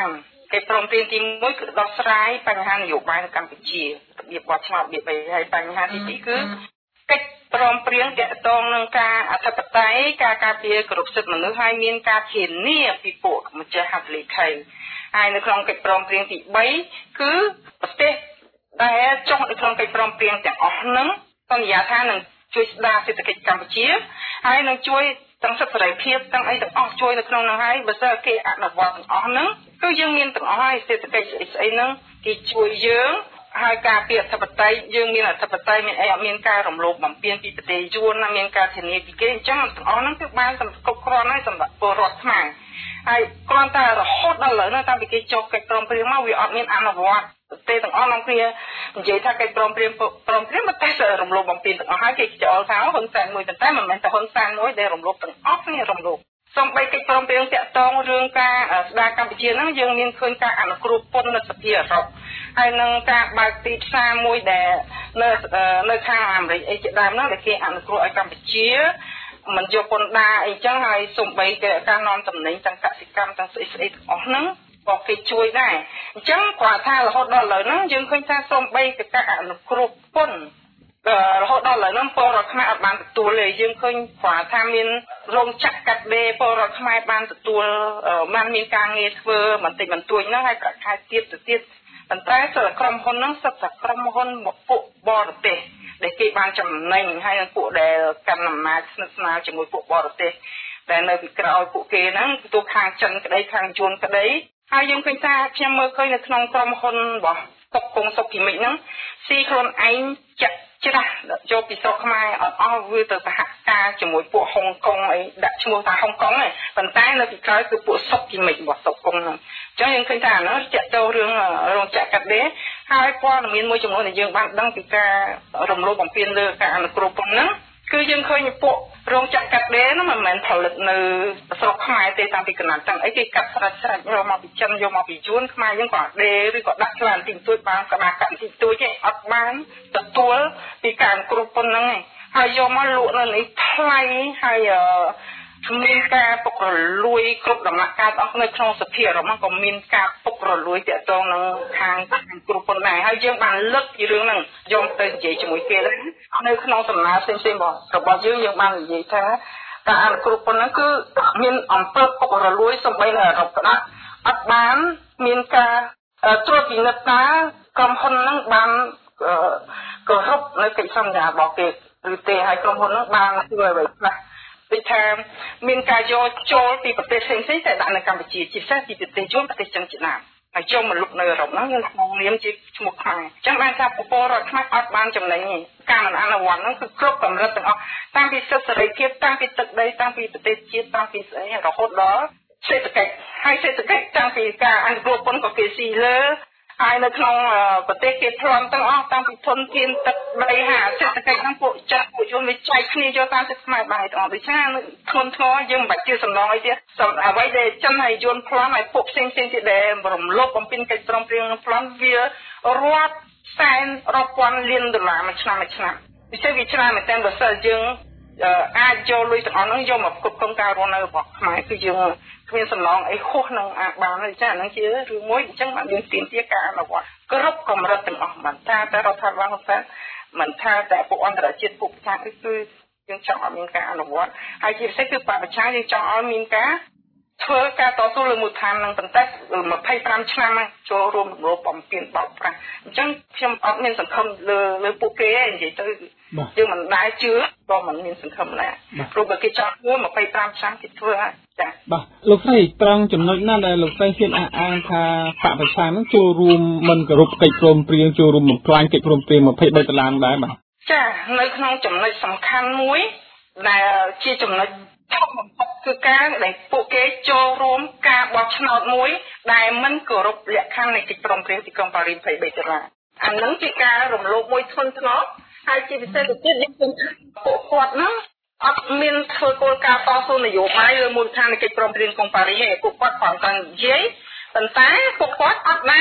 Speaker 9: កិច្ចព្រមព្រៀងទីមួយគឺដោះស្រាយបញ្ហានយោបាយនៅកម្ពុជារបៀបបោះឆ្នោតរបៀបអីហើយបញ្ហាទីពីរគឺកិច្ចព្រមព្រៀងទាក់ទងនឹងការអធិបតេយ្យការការពារគោរពសិទ្ធិមនុស្សហើយមានការធានាពីពួកម្ចាស់ហត្ថលេខីហើយនៅក្នុងកិច្ចព្រមព្រៀងទីបីគឺប្រទេសដែលចុះនៅក្នុងកិច្ចព្រមព្រៀងទាំងអស់ហ្នឹងសន្យាថានឹងជួយស្ដារសេដ្ឋកិច្ចកម្ពុជាហើយនឹងជួយទាំងសិទ្ធិសេរីភាពទាំងអីទាំងអស់ជួយនៅក្នុងនោះហើយបើសិនគេអនុវត្តទាំងអស់ហ្នឹងគឺយើងមានទាំងអស់ហើយសេដ្ឋកិច្ចស្អីស្អីហ្នឹងគេជួយយើងហើយការពារអធិបតេយ្យយើងមានអធិបតេយ្យមានអីអត់មានការរំលោភបំពានពីប្រទេសយួនណាមានការធានាពីគេអញ្ចឹងទាំងអស់ហ្នឹងគឺបានសម្រាប់គ្រប់គ្រាន់ហើយសម្រាប់ពលរដ្ឋខ្មែរហើយគ្រាន់តែរហូតដល់ឥឡូវហ្នឹងតាំងពីគេចុះកិច្ចព្រមព្រៀងមកវាអត់មានអនុវត្តប្រទេសទាំងអស់នាំគ្នានិយាយថាកិច្ចព្រមព្រៀងព្រមព្រៀងមកតែរំលោភបំពានទាំងអស់ហើយគេចោលថាហ៊ុនសែនមួយតែមិនមែនតែហ៊ុនសែនមួយដែលរំលោភទាំងអស់គ្នារំលោភសូម្បីកិច្ចព្រមព្រៀងតាក់ទងរឿងការស្ដារកម្ពុជាហ្នឹងយើងមានឃើញការអនុគ្រោះពន្ធនៅសភាអឺរ៉ុបហើយនឹងការបើកទីផ្សារមួយដែលនៅនៅខាងអាមេរិកអីជាដើមហ្នឹងដែលគេអនុគ្រោះឲ្យកម្ពុជាមិនយកពន្ធដារអីចឹងហើយសូម្បីតែការនាំតំណែងទាំងកសិកម្មទាំងស្អីស្អីទាំងអស់ហ្នឹងក៏គេជួយដែរអញ្ចឹងគាត់ថារហូតដល់ឥឡូវហ្នឹងយើងឃើញថាសូម្បីតែការអនុគ្រោះពន្ធរហូតដល់ឥឡូវហ្នឹងពលរដ្ឋខ្មែរអត់បានទទួលទេយើងឃើញគាត់ថាមានរោងចក្រកាត់ដេរពលរដ្ឋខ្មែរបានទទួលបានមានការងារធ្វើបន្តិចបន្តួចហ្នឹងហើយប្រាក់ខែទៀតទៅទៀតប៉ុន្តែសិលក្រុមហ៊ុនហ្នឹងសិតតែក្រុមហ៊ុនពួកបរទេសដែលគេបានចំណេញហើយនឹងពួកដែលកាន់អំណាចស្និទ្ធស្នាលជាមួយពួកបរទេសដែលនៅពីក្រោយពួកគេហ្នឹងទូខាងចិនក្តីខាងយួនក្តីហើយយើងឃើញថាខ្ញុំមើលឃើញនៅក្នុងក្រុមហ៊ុនរបស់តុកគង់សុខគីមិចហ្នឹងស៊ីខ្លួនឯងចាក់ច្រាស់យកពីស្រុកខ្មែរអត់អស់វាទៅសហការជាមួយពួកហុងកុងអីដាក់ឈ្មោះថាហុងកុងឯងប៉ុន្តែនៅពីក្រោយគឺពួកសុខគីមិចរបស់តុកគង់ហ្នឹងអញ្ចឹងយើងឃើញថាអានោះចាក់ចូលរឿងរោងចក្រកាត់ដេរហើយព័ត៌មានមួយចំនួនដែលយើងបានដឹងពីការរំលោភបំពានលើការអនុគ្រោះពន្ធហ្នឹងគឺយើងឃើញពួករោងចក្រកាត់ដេរហ្នឹងមិនមែនផលិតនៅស្រុកខ្មែរទេតាំងពីកណ្ដាលទាំងអីគេកាត់ស្រាច់ស្រាច់យកមកពីចិនយកមកពីយួនខ្មែរយើងក៏ដេរឬក៏ដាក់ឆ្លានទីទួយបានក្បាលកាត់ទីទួយទេអត់បានទទួលពីការអនុគ្រោះពន្ធហ្នឹងឯងហើយយកមកលក់នៅនេះថ្លៃហើយមានការពុករលួយគ្រប់ដំណាក់កាលអស់នៅក្នុងសភាអឺរ៉ុបហ្នឹងក៏មានការពុករលួយទាក់ទងនឹងខាងគ្រប់ពន្ធដែរហើយយើងបានលើកពីរឿងហ្នឹងយកទៅនិយាយជាមួយគេដែរនៅក្នុងសំណើផ្សេងផ្សេងរបស់យើងយើងបាននិយាយថាការអនុគ្រោះពន្ធហ្នឹងគឺមានអំពើពុករលួយសូម្បីនៅអឺរ៉ុបក៏ដោយអត់បានមានការត្រួតពិនិត្យថាក្រុមហ៊ុនហ្នឹងបានគោរពនៅកិច្ចសន្យារបស់គេឬទេហើយក្រុមហ៊ុនហ្នឹងបានធ្វើអ្វីខ្លះដូចថាមានការយកចូលពីប្រទេសផ្សេងៗតែដាក់នៅកម្ពុជាជាពិសេសពីប្រទេសយួនប្រទេសចិនជាដើមហើយចូលមកលុបនៅអឺរ៉ុបហ្នឹងយើងក្នុងនាមជាឈ្មោះខ្មែរអញ្ចឹងបានថាពលរដ្ឋខ្មែរអត់បានចំណេញទេការមិនអនុវត្តហ្នឹងគឺគ្រប់កម្រិតទាំងអស់តាំងពីសិទ្ធិសេរីភាពតាំងពីទឹកដីតាំងពីប្រទេសជាតិតាំងពីស្អីរហូតដល់សេដ្ឋកិច្ចហើយសេដ្ឋកិច្ចតាំងពីការអនុគ្រោះពន្ធក៏គេស៊ីលើហើយនៅក្នុងប្រទេសគេផ្លន់ទាំងអស់តាំងពីធនធានទឹកដីហាសេដ្ឋកិច្ចហ្នឹងពួកចាស់ពួកយួនវាចែកគ្នាយកតាមចិត្តខ្មែរបានទាំងអស់ដូច្នេះធ្ងន់ធ្ងរយើងមិនបាច់ជឿសំណងអីទេអ្វីដែលចិនហើយយួនផ្លន់ហើយពួកផ្សេងផ្សេងទៀតដែលរំលោភបំពានកិច្ចព្រមព្រៀងផ្លន់វារាប់សែនរាប់ពាន់លានដុល្លារមួយឆ្នាំមួយឆ្នាំពិសេសវាច្រើនមែនទែនបើសិនយើងអាចយកលុយទាំងអស់ហ្នឹងយកមកគ្រប់គ្រងការរស់នៅរបស់ខ្មែរគឺយើងគ្មានសំណងអីខុសនឹងអាចបានទេចាហ្នឹងជារឿងមួយអញ្ចឹងបានយើងទាមទារការអនុវត្តគ្រប់កម្រិតទាំងអស់មិនថាតែរដ្ឋាភិបាលហ្នឹងមិនថាតែពួកអន្តរជាតិពួកប្រជាគឺគឺយើងចង់ឲ្យមានការអនុវត្តហើយជាពិសេសគឺបព្វជិយើងចង់ឲ្យមានការធ្វើការតស៊ូលើមូលដ្ឋាននឹងប៉ុន្តែម្ភៃប្រាំឆ្នាំហើយចូលរួមរំលោភបំពានបោកប្រាស់អញ្ចឹងខ្ញុំអត់មានសង្ឃឹមលើលើពួកគេទេនិយាយទៅយើងមិនដែរជឿក៏មិនមានសង្ឃឹមដែរព្រោះបើគេចង់ធ្វើម្ភៃប្រាំឆ្នាំគេធ្វើហើយចា៎
Speaker 8: បាទលោកស្រីត្រង់ចំណុចណាដែលលោកស្រីហ៊ានអះអាងថាបព្វជិនឹងចូលរួមមិនគោរពកិច្ចព្រមព្រៀងចូលរួមបំផ្លាញកិច្ចព្រមព្រៀងម្ភៃបីដុល្លារដែរបាទ
Speaker 9: ចានៅក្នុងចំណុចសំខាន់មួយដែលជាចំណុចធំបំផុតគឺការដែលពួកគេចូលរួមការបោះឆ្នោតមួយដែលមិនគោរពលក្ខខណ្ឌនៃកិច្ចព្រមព្រៀងទីក្រុងប៉ារីសម្ភៃបីដុល្លារអានឹងជាការរំលោភមួយធ្ងន់ធ្ងរហើយជាពិសេសទៅទៀតយើងឃើញពួកគាត់ហ្នឹងអត់មានធ្វើគោលការណ៍តស៊ូនយោបាយលើមូលដ្ឋាននៃកិច្ចព្រមព្រៀងក្រុងប៉ារីសទេពួកគាត់គ្រាន់តែនិយាយប៉ុន្តែពួកគាត់អត់ដែរ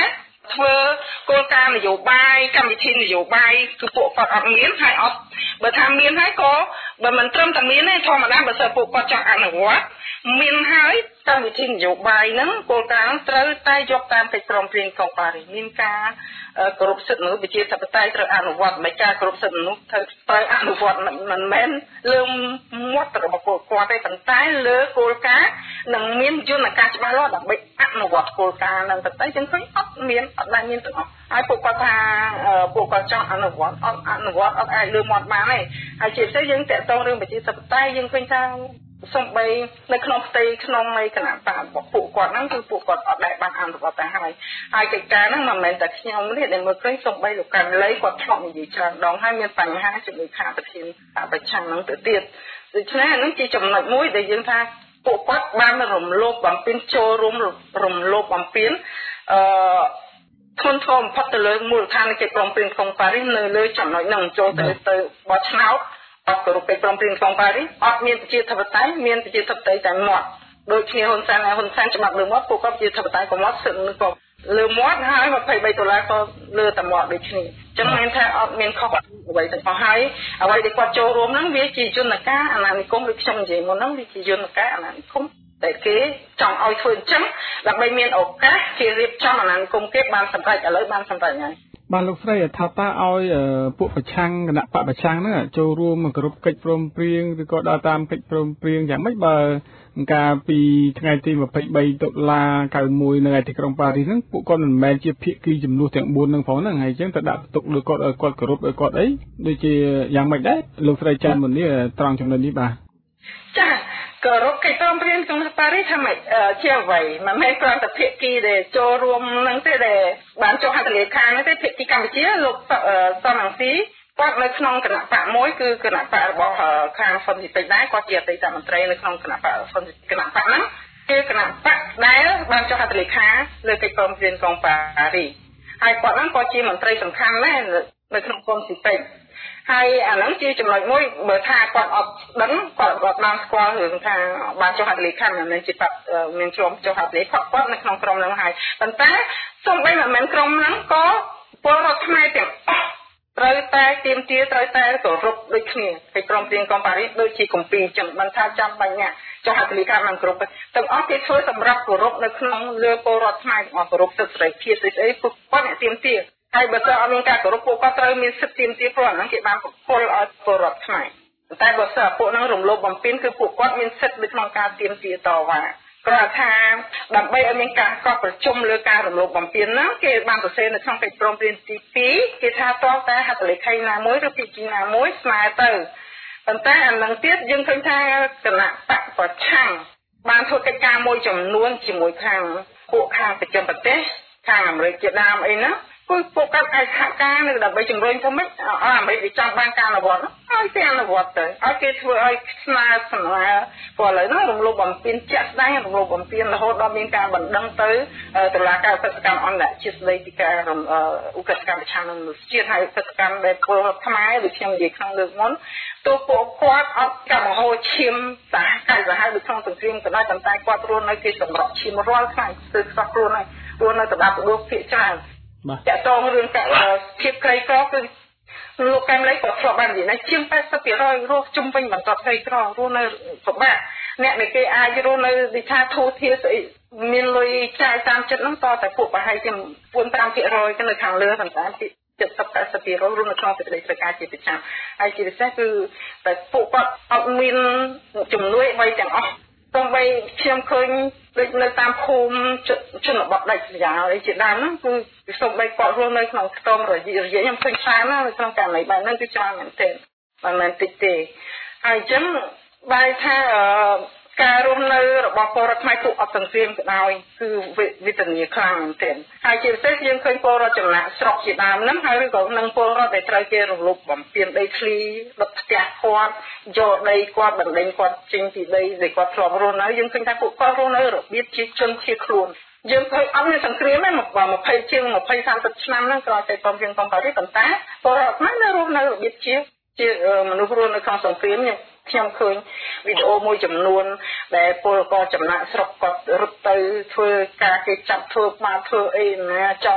Speaker 9: ធ្វើគោលការណ៍នយោបាយកម្មវិធីនយោបាយគឺពួកគាត់អត់មានហើយអត់បើថាមានហើយក៏បើមិនត្រឹមតែមានទេធម្មតាបើសិនពួកគាត់ចង់អនុវត្តមានហើយកម្មវិធីនយោបាយហ្នឹងគោលការណ៍ត្រូវតែយកតាមកិច្ចព្រមព្រៀងកុងប៉ារីសមានការគោរពសិទ្ធិមនុស្សប្រជាធិបតេយ្យត្រូវអនុវត្តមិនការគោរពសិទ្ធិមនុស្សត្រូវត្រូវអនុវត្តមិនមែនលើមាត់របស់ពួកគាត់ទេប៉ុន្តែលើគោលការណ៍នឹងមានយន្តការច្បាស់លាស់ដើម្បីអនុវត្តគោលការណ៍ហ្នឹងតែចឹងឃើញអត់មានអត់ដែលមានទាំងអស់ហើយពួកគាត់ថាពួកគាត់ចង់អនុវត្តអត់អនុវត្តអត់អាចលើមាត់បានទេហើយជាពិសេសយើងតាក់ទងរឿងប្រជាធិបតេយ្យយើងឃើញថាសំបីនៅក្នុងផ្ទៃក្នុងនៃគណៈបករបស់ពួកគាត់ហ្នឹងគឺពួកគាត់អត់ដែលបានអនុវត្តតែហើយហើយកិច្ចការហ្នឹងមិនមែនតែខ្ញុំនេះដែលមើលឃើញសំបីលោកកាន់លីគាត់ធ្លាប់និយាយច្រើនដងហើយមានបញ្ហាជាមួយខាងប្រធានប្រឆាំងហ្នឹងទៅទៀតដូច្នេះហ្នឹងជាចំណុចមួយដែលយើងថាពួកគាត់បានរំលោភបំពានចូលរួមរំលោភបំពានអឺធនធានបំផុតទៅលើមូលដ្ឋាននៃកិច្ចព្រមព្រៀងកុងប៉ារីសនៅលើចំណុចហ្នឹងចូលទៅទៅបោះឆ្នោតអត់គោរពកិច្ចព្រមព្រៀងកុងប៉ារីសអត់មានប្រជាធិបតេយ្យមានប្រជាធិបតេយ្យតែមាត់ដូចគ្នាហ៊ុនសែនហ៊ុនសែនច្បាប់លើមាត់ពួកគាត់ប្រជាធិបតេយ្យក៏មាត់សិទ្ធិនឹងក៏លើមាត់ហើយยี่สิบสามដុល្លារក៏លើតែមាត់ដូចគ្នាអញ្ចឹងមានថាអត់មានខុសអ្វីទាំងអស់ហើយអ្វីដែលគាត់ចូលរួមហ្នឹងវាជាយន្តការអាណានិគមដូចខ្ញុំនិយាយមុនហ្នឹងវាជាយន្តការអាណានិគមតែគេចង់ឲ្យធ្វើអញ្ចឹងដើម្បីមានឱកាសគេរៀបចំអាណានិគមគេបានសម្រេចឥឡូវបានសម្រេចហើយ
Speaker 8: បានលោកស្រីថាតើឲ្យពួកប្រឆាំងគណៈបកប្រឆាំងហ្នឹងចូលរួមគ្រប់កិច្ចព្រមព្រៀងឬក៏ដើរតាមកិច្ចព្រមព្រៀងយ៉ាងម៉េចបើកាលពីថ្ងៃទីยี่สิบสามតុលាเก้าสิบเอ็ดនៅឯទីក្រុងប៉ារីសហ្នឹងពួកគាត់មិនមែនជាភាគីចំនួនទាំងបួនហ្នឹងផងហ្នឹងហើយអញ្ចឹងទៅដាក់បន្ទុកលើគាត់ឲ្យគាត់គោរពឲ្យគាត់អីដូចជាយ៉ាងម៉េចដែរលោកស្រីចាន់មុននេះត្រង់ចំណុចនេះបាទ
Speaker 9: ចាគោរពកិច្ចព្រមព្រៀងក្នុងប៉ារីសថាម៉េចជាអ្វីមិនមែនគ្រាន់តែភាគីដែលចូលរួមនឹងទេដែលបានចុះហត្ថលេខានោះទេភាគីកម្ពុជាលោកសំរងស៊ីគាត់នៅក្នុងគណៈបកមួយគឺគណៈបករបស់ខាងហ៊ុនស៊ីពេចដែរគាត់ជាអតីតមន្ត្រីនៅក្នុងគណៈបកហ៊ុនគណៈបកហ្នឹងគឺគណៈបកដែលបានចុះហត្ថលេខាលើកិច្ចព្រមព្រៀងកុងប៉ារីសហើយគាត់ហ្នឹងក៏ជាមន្ត្រីសំខាន់ដែរនៅក្នុងហ៊ុនស៊ីពេចហើយអាហ្នឹងជាចំណុចមួយបើថាគាត់អត់ដឹងគាត់អត់បានស្គាល់រឿងថាបានចុះហត្ថលេខាមិនមែនជាបាត់មានជាប់ចុះហត្ថលេខាគាត់នៅក្នុងក្រុមហ្នឹងហើយប៉ុន្តែសូម្បីមិនមែនក្រុមហ្នឹងក៏ពលរដ្ឋខ្មែរទាំងអស់ត្រូវតែទៀមទាត្រូវតែគោរពដូចគ្នាកិច្ចព្រមព្រៀងកុងប៉ារីសដូចជាគម្ពីរចឹងមិនថាចាំបាច់អ្នកចុះហត្ថលេខាមិនគ្រប់ទាំងអស់គេធ្វើសម្រាប់គោរពនៅក្នុងលើពលរដ្ឋខ្មែរទាំងអស់គោរពសិទ្ធិសេរីភាពស្អីស្អីពួកគាត់អ្នកទៀមទាហើយបើសិនអត់មានការគោរពពួកគាត់ត្រូវមានសិទ្ធិទៀមទាព្រោះអាហ្នឹងគេបានប្រគល់ឲ្យពលរដ្ឋខ្មែរតែបើសិនពួកហ្នឹងរំលោភបំពានគឺពួកគាត់មានសិទ្ធិនៅក្នុងការទៀមទាតវ៉ាគាត់ថាដើម្បីឲ្យមានការកោះប្រជុំលើការរំលោភបំពានហ្នឹងគេបានសរសេរនៅក្នុងកិច្ចព្រមព្រៀងទីពីរគេថាតើតែហត្ថលេខីណាមួយឬភាគីណាមួយស្មើទៅប៉ុន្តែអានឹងទៀតយើងឃើញថាគណៈបកប្រឆាំងបានធ្វើកិច្ចការមួយចំនួនជាមួយខាងពួកខាងប្រចាំប្រទេសខាងអាមេរិកជាដើមអីណាគឺពួកគាត់អាចសហការនឹងដើម្បីជំរុញទៅមិនឲ្យអាមេរិកវាចង់បានការអនុវត្តឲ្យគេអនុវត្តទៅឲ្យគេធ្វើឲ្យស្នើសំណើព្រោះឥឡូវហ្នឹងរំលោភបំពានជាក់ស្ដែងរំលោភបំពានរហូតដល់មានការបណ្ដឹងទៅតុលាការសិទ្ធិកម្មអន្តរជាតិស្ដីពីការឧក្រិដ្ឋកម្មប្រឆាំងនឹងមនុស្សជាតិហើយសិទ្ធិកម្មដែលពលរដ្ឋខ្មែរដូចខ្ញុំនិយាយក្នុងលើកមុនទោះពួកគាត់អត់កម្មមហោឈាមសាហាវសាហាវដូចក្នុងសង្គ្រាមក៏ដោយប៉ុន្តែគាត់រស់នៅគេសម្រក់ឈាមរាល់ថ្ងៃគឺខ្សោះខ្លួនហើយរស់នៅតំបន់ប្រដួភាគច្រើនចាក់តងរឿងភាពក្រីក្រគឺលោកកែមលីក៏ធ្លាប់បាននិយាយថាជាងแปดสิบเปอร์เซ็นต์រស់ជុំវិញបន្តក្រីក្ររស់នៅពិបាកអ្នកដែលគេអាចរស់នៅវិថាធូធាស្អីមានលុយចាយតាមចិត្តហ្នឹងតតែពួកប្រហែលជា bốn đến năm phần trăm ទៅនៅខាងលើប៉ុន្តែseventy to eighty percent រស់នៅក្នុងសេចក្តីត្រូវការជាប្រចាំហើយជាពិសេសគឺតែពួកគាត់អត់មានជំនួយអ្វីទាំងអស់សូម្បីខ្ញុំឃើញដូចនៅតាមភូមិជនបទដាច់ស្រយាលអីជាដើមហ្នឹងគឺសូម្បីគាត់រស់នៅក្នុងខ្ទមរយៈរយៈខ្ញុំឃើញច្រើនណាស់នៅក្នុងករណីបែបហ្នឹងគឺច្រើនមែនទែនមិនមែនតិចទេហើយអញ្ចឹងបែរថាការរស់នៅរបស់ពលរដ្ឋខ្មែរទូអត់សង្គ្រាមក៏ដោយគឺវេទនាខ្លាំងមែនទែនហើយជាពិសេសយើងឃើញពលរដ្ឋចំណាក់ស្រុកជាដើមហ្នឹងហើយឬក៏នឹងពលរដ្ឋដែលត្រូវគេរំលោភបំពានដីធ្លីដុតផ្ទះគាត់យកដីគាត់បណ្ដេញគាត់ចេញពីដីដែលគាត់ធ្លាប់រស់នៅយើងឃើញថាពួកគាត់រស់នៅរបៀបជាជនជាខ្លួនយើងឃើញអត់មានសង្គ្រាមទេ20ជាង20 30ឆ្នាំហ្នឹងក្រោយតែព្រមព្រៀងកុងប៉ារីសប៉ុន្តែពលរដ្ឋខ្មែរនៅរស់នៅរបៀបជាជាមនុស្សរស់នៅក្នុងសង្គ្រាមខ្ញុំឃើញវីដេអូមួយចំនួនដែលពលករចំណាក់ស្រុកគាត់រត់ទៅធ្វើការគេចាប់ធ្វើបាបធ្វើអីណាចង់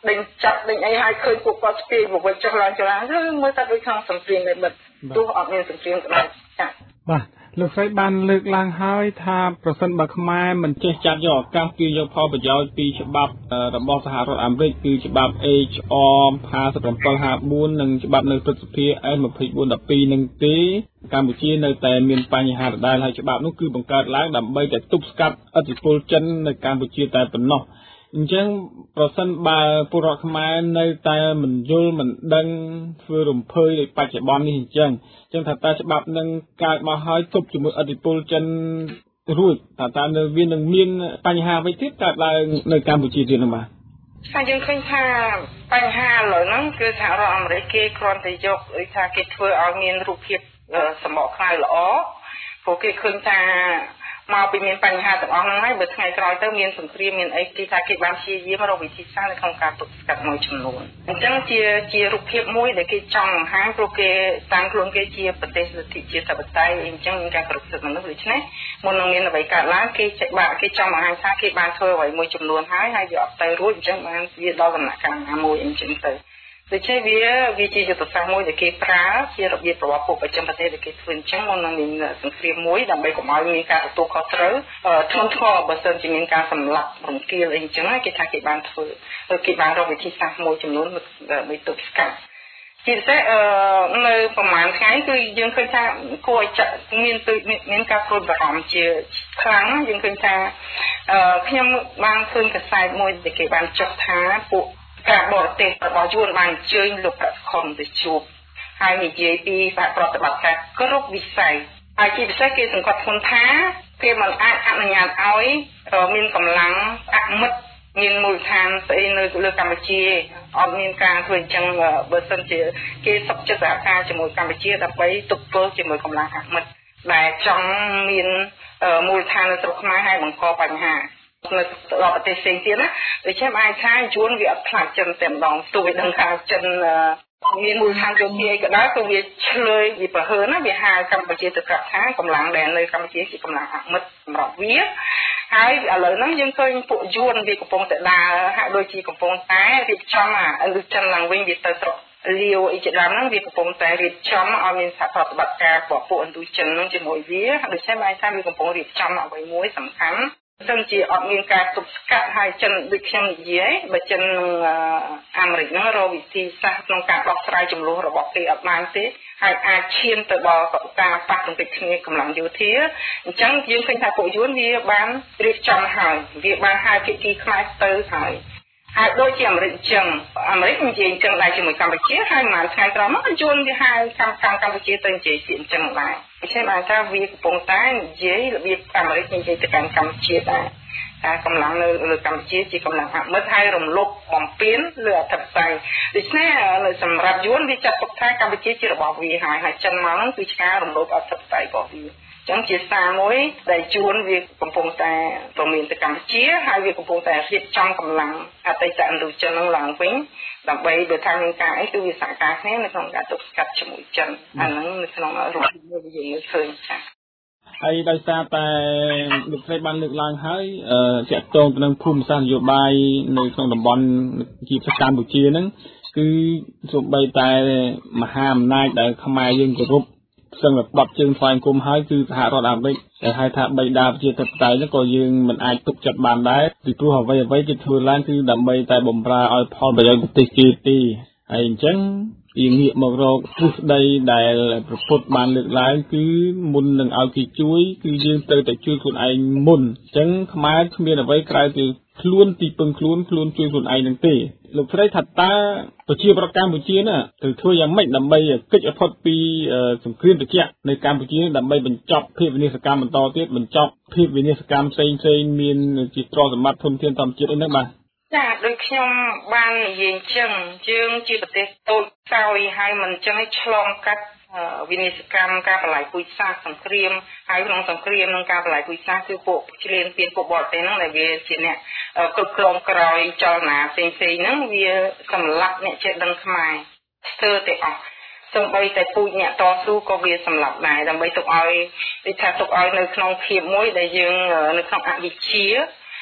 Speaker 9: ដេញចាប់ដេញអីឲ្យឃើញពួកគាត់ស្ពាយមកវិញចុះឡើងចុះឡើងមើលតែដូចក្នុងសង្គ្រាមតែបិទទោះអត់មានសង្គ្រាមក៏ដោយចា៎
Speaker 8: បាទលោកស្រីបានលើកឡើងហើយថាប្រសិនបើខ្មែរមិនចេះចាត់យកឱកាសគឺយកផលប្រយោជន៍ពីច្បាប់របស់សហរដ្ឋអាមេរិកគឺច្បាប់ H R ห้าสิบเจ็ด ห้าสิบสี่និងច្បាប់នៅព្រឹទ្ធសភា S ยี่สิบสี่ สิบสองនឹងទេកម្ពុជានៅតែមានបញ្ហាដដែលហើយច្បាប់នោះគឺបង្កើតឡើងដើម្បីតែទប់ស្កាត់ឥទ្ធិពលចិននៅកម្ពុជាតែប៉ុណ្ណោះអញ្ចឹងប្រសិនបើពលរដ្ឋខ្មែរនៅតែមិនយល់មិនដឹងធ្វើរំភើយដោយបច្ចុប្បន្ននេះអញ្ចឹងអញ្ចឹងថាតើច្បាប់នឹងកើតមកហើយទប់ជាមួយឥទ្ធិពលចិនរួចតើតើនៅវានឹងមានបញ្ហាអ្វីទៀតកើតឡើងនៅកម្ពុជាទៀតនោះបាទ
Speaker 9: ហើយយើងឃើញថាបញ្ហាឥឡូវហ្នឹងគឺសហរដ្ឋអាមេរិកគេគ្រាន់តែយកដូចថាគេធ្វើឲ្យមានរូបភាពសម្បកខ្មៅល្អព្រោះគេឃើញថាមកពីមានបញ្ហាទាំងអស់ហ្នឹងហើយបើថ្ងៃក្រោយទៅមានសង្គ្រាមមានអីទីថាគេបានព្យាយាមរកវិធីសាស្ត្រនៅក្នុងការទប់ស្កាត់មួយចំនួនអញ្ចឹងជាជារូបភាពមួយដែលគេចង់បង្ហាញព្រោះគេតាំងខ្លួនគេជាប្រទេសលទ្ធិជាតិបតេយ្យអញ្ចឹងមានការគ្រប់គ្រងមនុស្សដូច្នេះមុននឹងមានអ្វីកើតឡើងគេចេះបាក់គេចង់បង្ហាញថាគេបានធ្វើអ្វីមួយចំនួនហើយហើយវាអត់ទៅរួចអញ្ចឹងបានវាដល់ដំណាក់កាលណាមួយអញ្ចឹងទៅដូច្នេះវាវាជាយុទ្ធសាស្ត្រមួយដែលគេប្រើជារបៀបប្រវត្តិពួកប្រចាំប្រទេសដែលគេធ្វើអញ្ចឹងមុននឹងមានសង្គ្រាមមួយដើម្បីកុំឲ្យមានការទទួលខុសត្រូវធ្ងន់ធ្ងរបើសិនជាមានការសម្លាប់រំគាលអីអញ្ចឹងគេថាគេបានធ្វើគេបានរកវិធីសាស្ត្រមួយចំនួនដើម្បីទប់ស្កាត់ជាពិសេសនៅប្រហែលថ្ងៃគឺយើងឃើញថាគួរឲ្យចាក់មានមានការព្រួយបារម្ភជាខ្លាំងយើងឃើញថាខ្ញុំបានឃើញកាសែតមួយដែលគេបានចុះថាពួកការបរទេសរបស់យួនបានអញ្ជើញលោកប្រខុនទៅជួបហើយនិយាយពីសហប្រតិបត្តិការគ្រប់វិស័យហើយជាពិសេសគេសង្កត់ធ្ងន់ថាគេមិនអាចអនុញ្ញាតឲ្យមានកម្លាំងអមិត្តមានមូលដ្ឋានស្អីនៅលើកម្ពុជាអត់មានការធ្វើអញ្ចឹងបើសិនជាគេសុខចិត្តសហការជាមួយកម្ពុជាដើម្បីទប់ទល់ជាមួយកម្លាំងអមិត្តដែលចង់មានមូលដ្ឋាននៅស្រុកខ្មែរហើយបង្កបញ្ហានៅដល់ប្រទេសផ្សេងទៀតណាដូច្នេះអាចថាយួនវាអត់ខ្លាចចិនតែម្ដងទោះវាដឹងថាចិនមានមូលដ្ឋានយោធាអីក៏ដោយក៏វាឆ្លើយវាប្រហើនណាវាហៅកម្ពុជាទៅប្រាប់ថាកម្លាំងដែលនៅកម្ពុជាជាកម្លាំងអមិត្តសម្រាប់វាហើយឥឡូវហ្នឹងយើងឃើញពួកយួនវាកំពុងតែដើរហាក់ដូចជាកំពុងតែរៀបចំអាលឺចិនឡើងវិញវាទៅស្រុកលាវអីជាដើមហ្នឹងវាកំពុងតែរៀបចំឲ្យមានសហប្រតិបត្តិការរបស់ពួកឥណ្ឌូចិនហ្នឹងជាមួយវាដូច្នេះបានថាវាកំពុងរៀបចំអ្វីមួយសំខាន់ซึ่งជាអត់មានការទប់ស្កាត់ហើយចិនដូចខ្ញុំនិយាយបើចិននឹងអាមេរិកហ្នឹងរកវិធីសាស្ត្រក្នុងការដោះស្រាយចំនួនរបស់គេអត់បានទេហើយអាចឈានទៅដល់ការប៉ះទង្គិចគ្នាកម្លាំងយោធាអញ្ចឹងយើងឃើញថាពួកយួនវាបានរៀបចំហើយវាបានហៅភាគីខ្មែរទៅហើយហើយដូចជាអាមេរិកអញ្ចឹងអាមេរិកនិយាយអញ្ចឹងដែរជាមួយកម្ពុជាហើយមួយថ្ងៃក្រោយមកយួនវាហៅកម្មកម្មកម្ពុជាទៅនិយាយពាក្យអញ្ចឹងដែរដូច្នេះបានថាវាកំពុងតែនិយាយរបៀបអាមេរិកនិយាយទៅកាន់កម្ពុជាដែរតែកម្លាំងនៅលើកម្ពុជាជាកម្លាំងអមិត្តហើយរំលោភបំពានលើអធិបតេយ្យដូច្នេះសម្រាប់យួនវាចាត់ទុកថាកម្ពុជាជារបស់វាហើយហើយចិនមកហ្នឹងគឺការរំលោភអធិបតេយ្យរបស់វាចឹងជាសារមួយដែលជួនវាកំពុងតែប្រមានទៅកម្ពុជាហើយវាកំពុងតែរៀបចំកម្លាំងអតីតឥណ្ឌូចិននឹងឡើងវិញដើម្បីបើថាមានការអីគឺវាសហការគ្នានៅក្នុងការទប់ស្កាត់ជាមួយចិនអាហ្នឹងនៅក្នុងរូបភាពយើងមើលឃើញចា៎
Speaker 8: ហើយដោយសារតែលោកស្រីបានលើកឡើងហើយជាក់ទងទៅនឹងភូមិសាស្ត្រនយោបាយនៅក្នុងតំបន់ជាប្រទេសកម្ពុជាហ្នឹងគឺសូម្បីតែមហាអំណាចដែលខ្មែរយើងគោរពសឹងតែបត់ជើងថ្វាយគុំហើយគឺសហរដ្ឋអាមេរិកដែលហៅថាបៃតាប្រជាធិបតេយ្យហ្នឹងក៏យើងមិនអាចទុកចិត្តបានដែរពីព្រោះអ្វីអ្វីគេធ្វើឡើងគឺដើម្បីតែបំរើឲ្យផលប្រយោជន៍ប្រទេសគេទេហើយអញ្ចឹងយើងងាកមករកទ្រឹស្ដីដែលប្រពុតបានលើកឡើងគឺមុននឹងឲ្យគេជួយគឺយើងត្រូវតែជួយខ្លួនឯងមុនអញ្ចឹងខ្មែរគ្មានអ្វីក្រៅពីខ្លួនទីពឹងខ្លួនខ្លួនជួយខ្លួនឯងនឹងទេលោកស្រីថាតើប្រជាប្រដ្ឋកម្ពុជាណាត្រូវធ្វើយ៉ាងម៉េចដើម្បីគេចផុតពីសង្គ្រាមត្រជាក់នៅកម្ពុជាដើម្បីបញ្ចប់ភាពវិនាសកម្មបន្តទៀតបញ្ចប់ភាពវិនាសកម្មផ្សេងផ្សេងមានជាទ្រព្យសម្បត្តិធនធានធម្មជាតិអីហ្នឹងបាទ
Speaker 9: ចាដូចខ្ញុំបាននិយាយអញ្ចឹងយើងជាប្រទេសតូចខ្សោយហើយមិនអញ្ចឹងឲ្យឆ្លងកាត់វិនិស្សកម្មការបលាយពូជសាសន៍សង្គ្រាមហើយក្នុងសង្គ្រាមនិងការបលាយពូជសាសន៍គឺពួកឆ្លៀនពៀនពួកបរទេសហ្នឹងដែលវាជាអ្នកគ្រប់គ្រងក្រោយចលនាផ្សេងៗហ្នឹងវាសម្លាប់អ្នកចេះដឹងខ្មែរស្ទើរតែអស់សូម្បីតែពូជអ្នកតស៊ូក៏វាសម្លាប់ដែរដើម្បីទុកឲ្យដូចថាទុកឲ្យនៅក្នុងភាពមួយដែលយើងនៅក្នុងអវិជ្ជា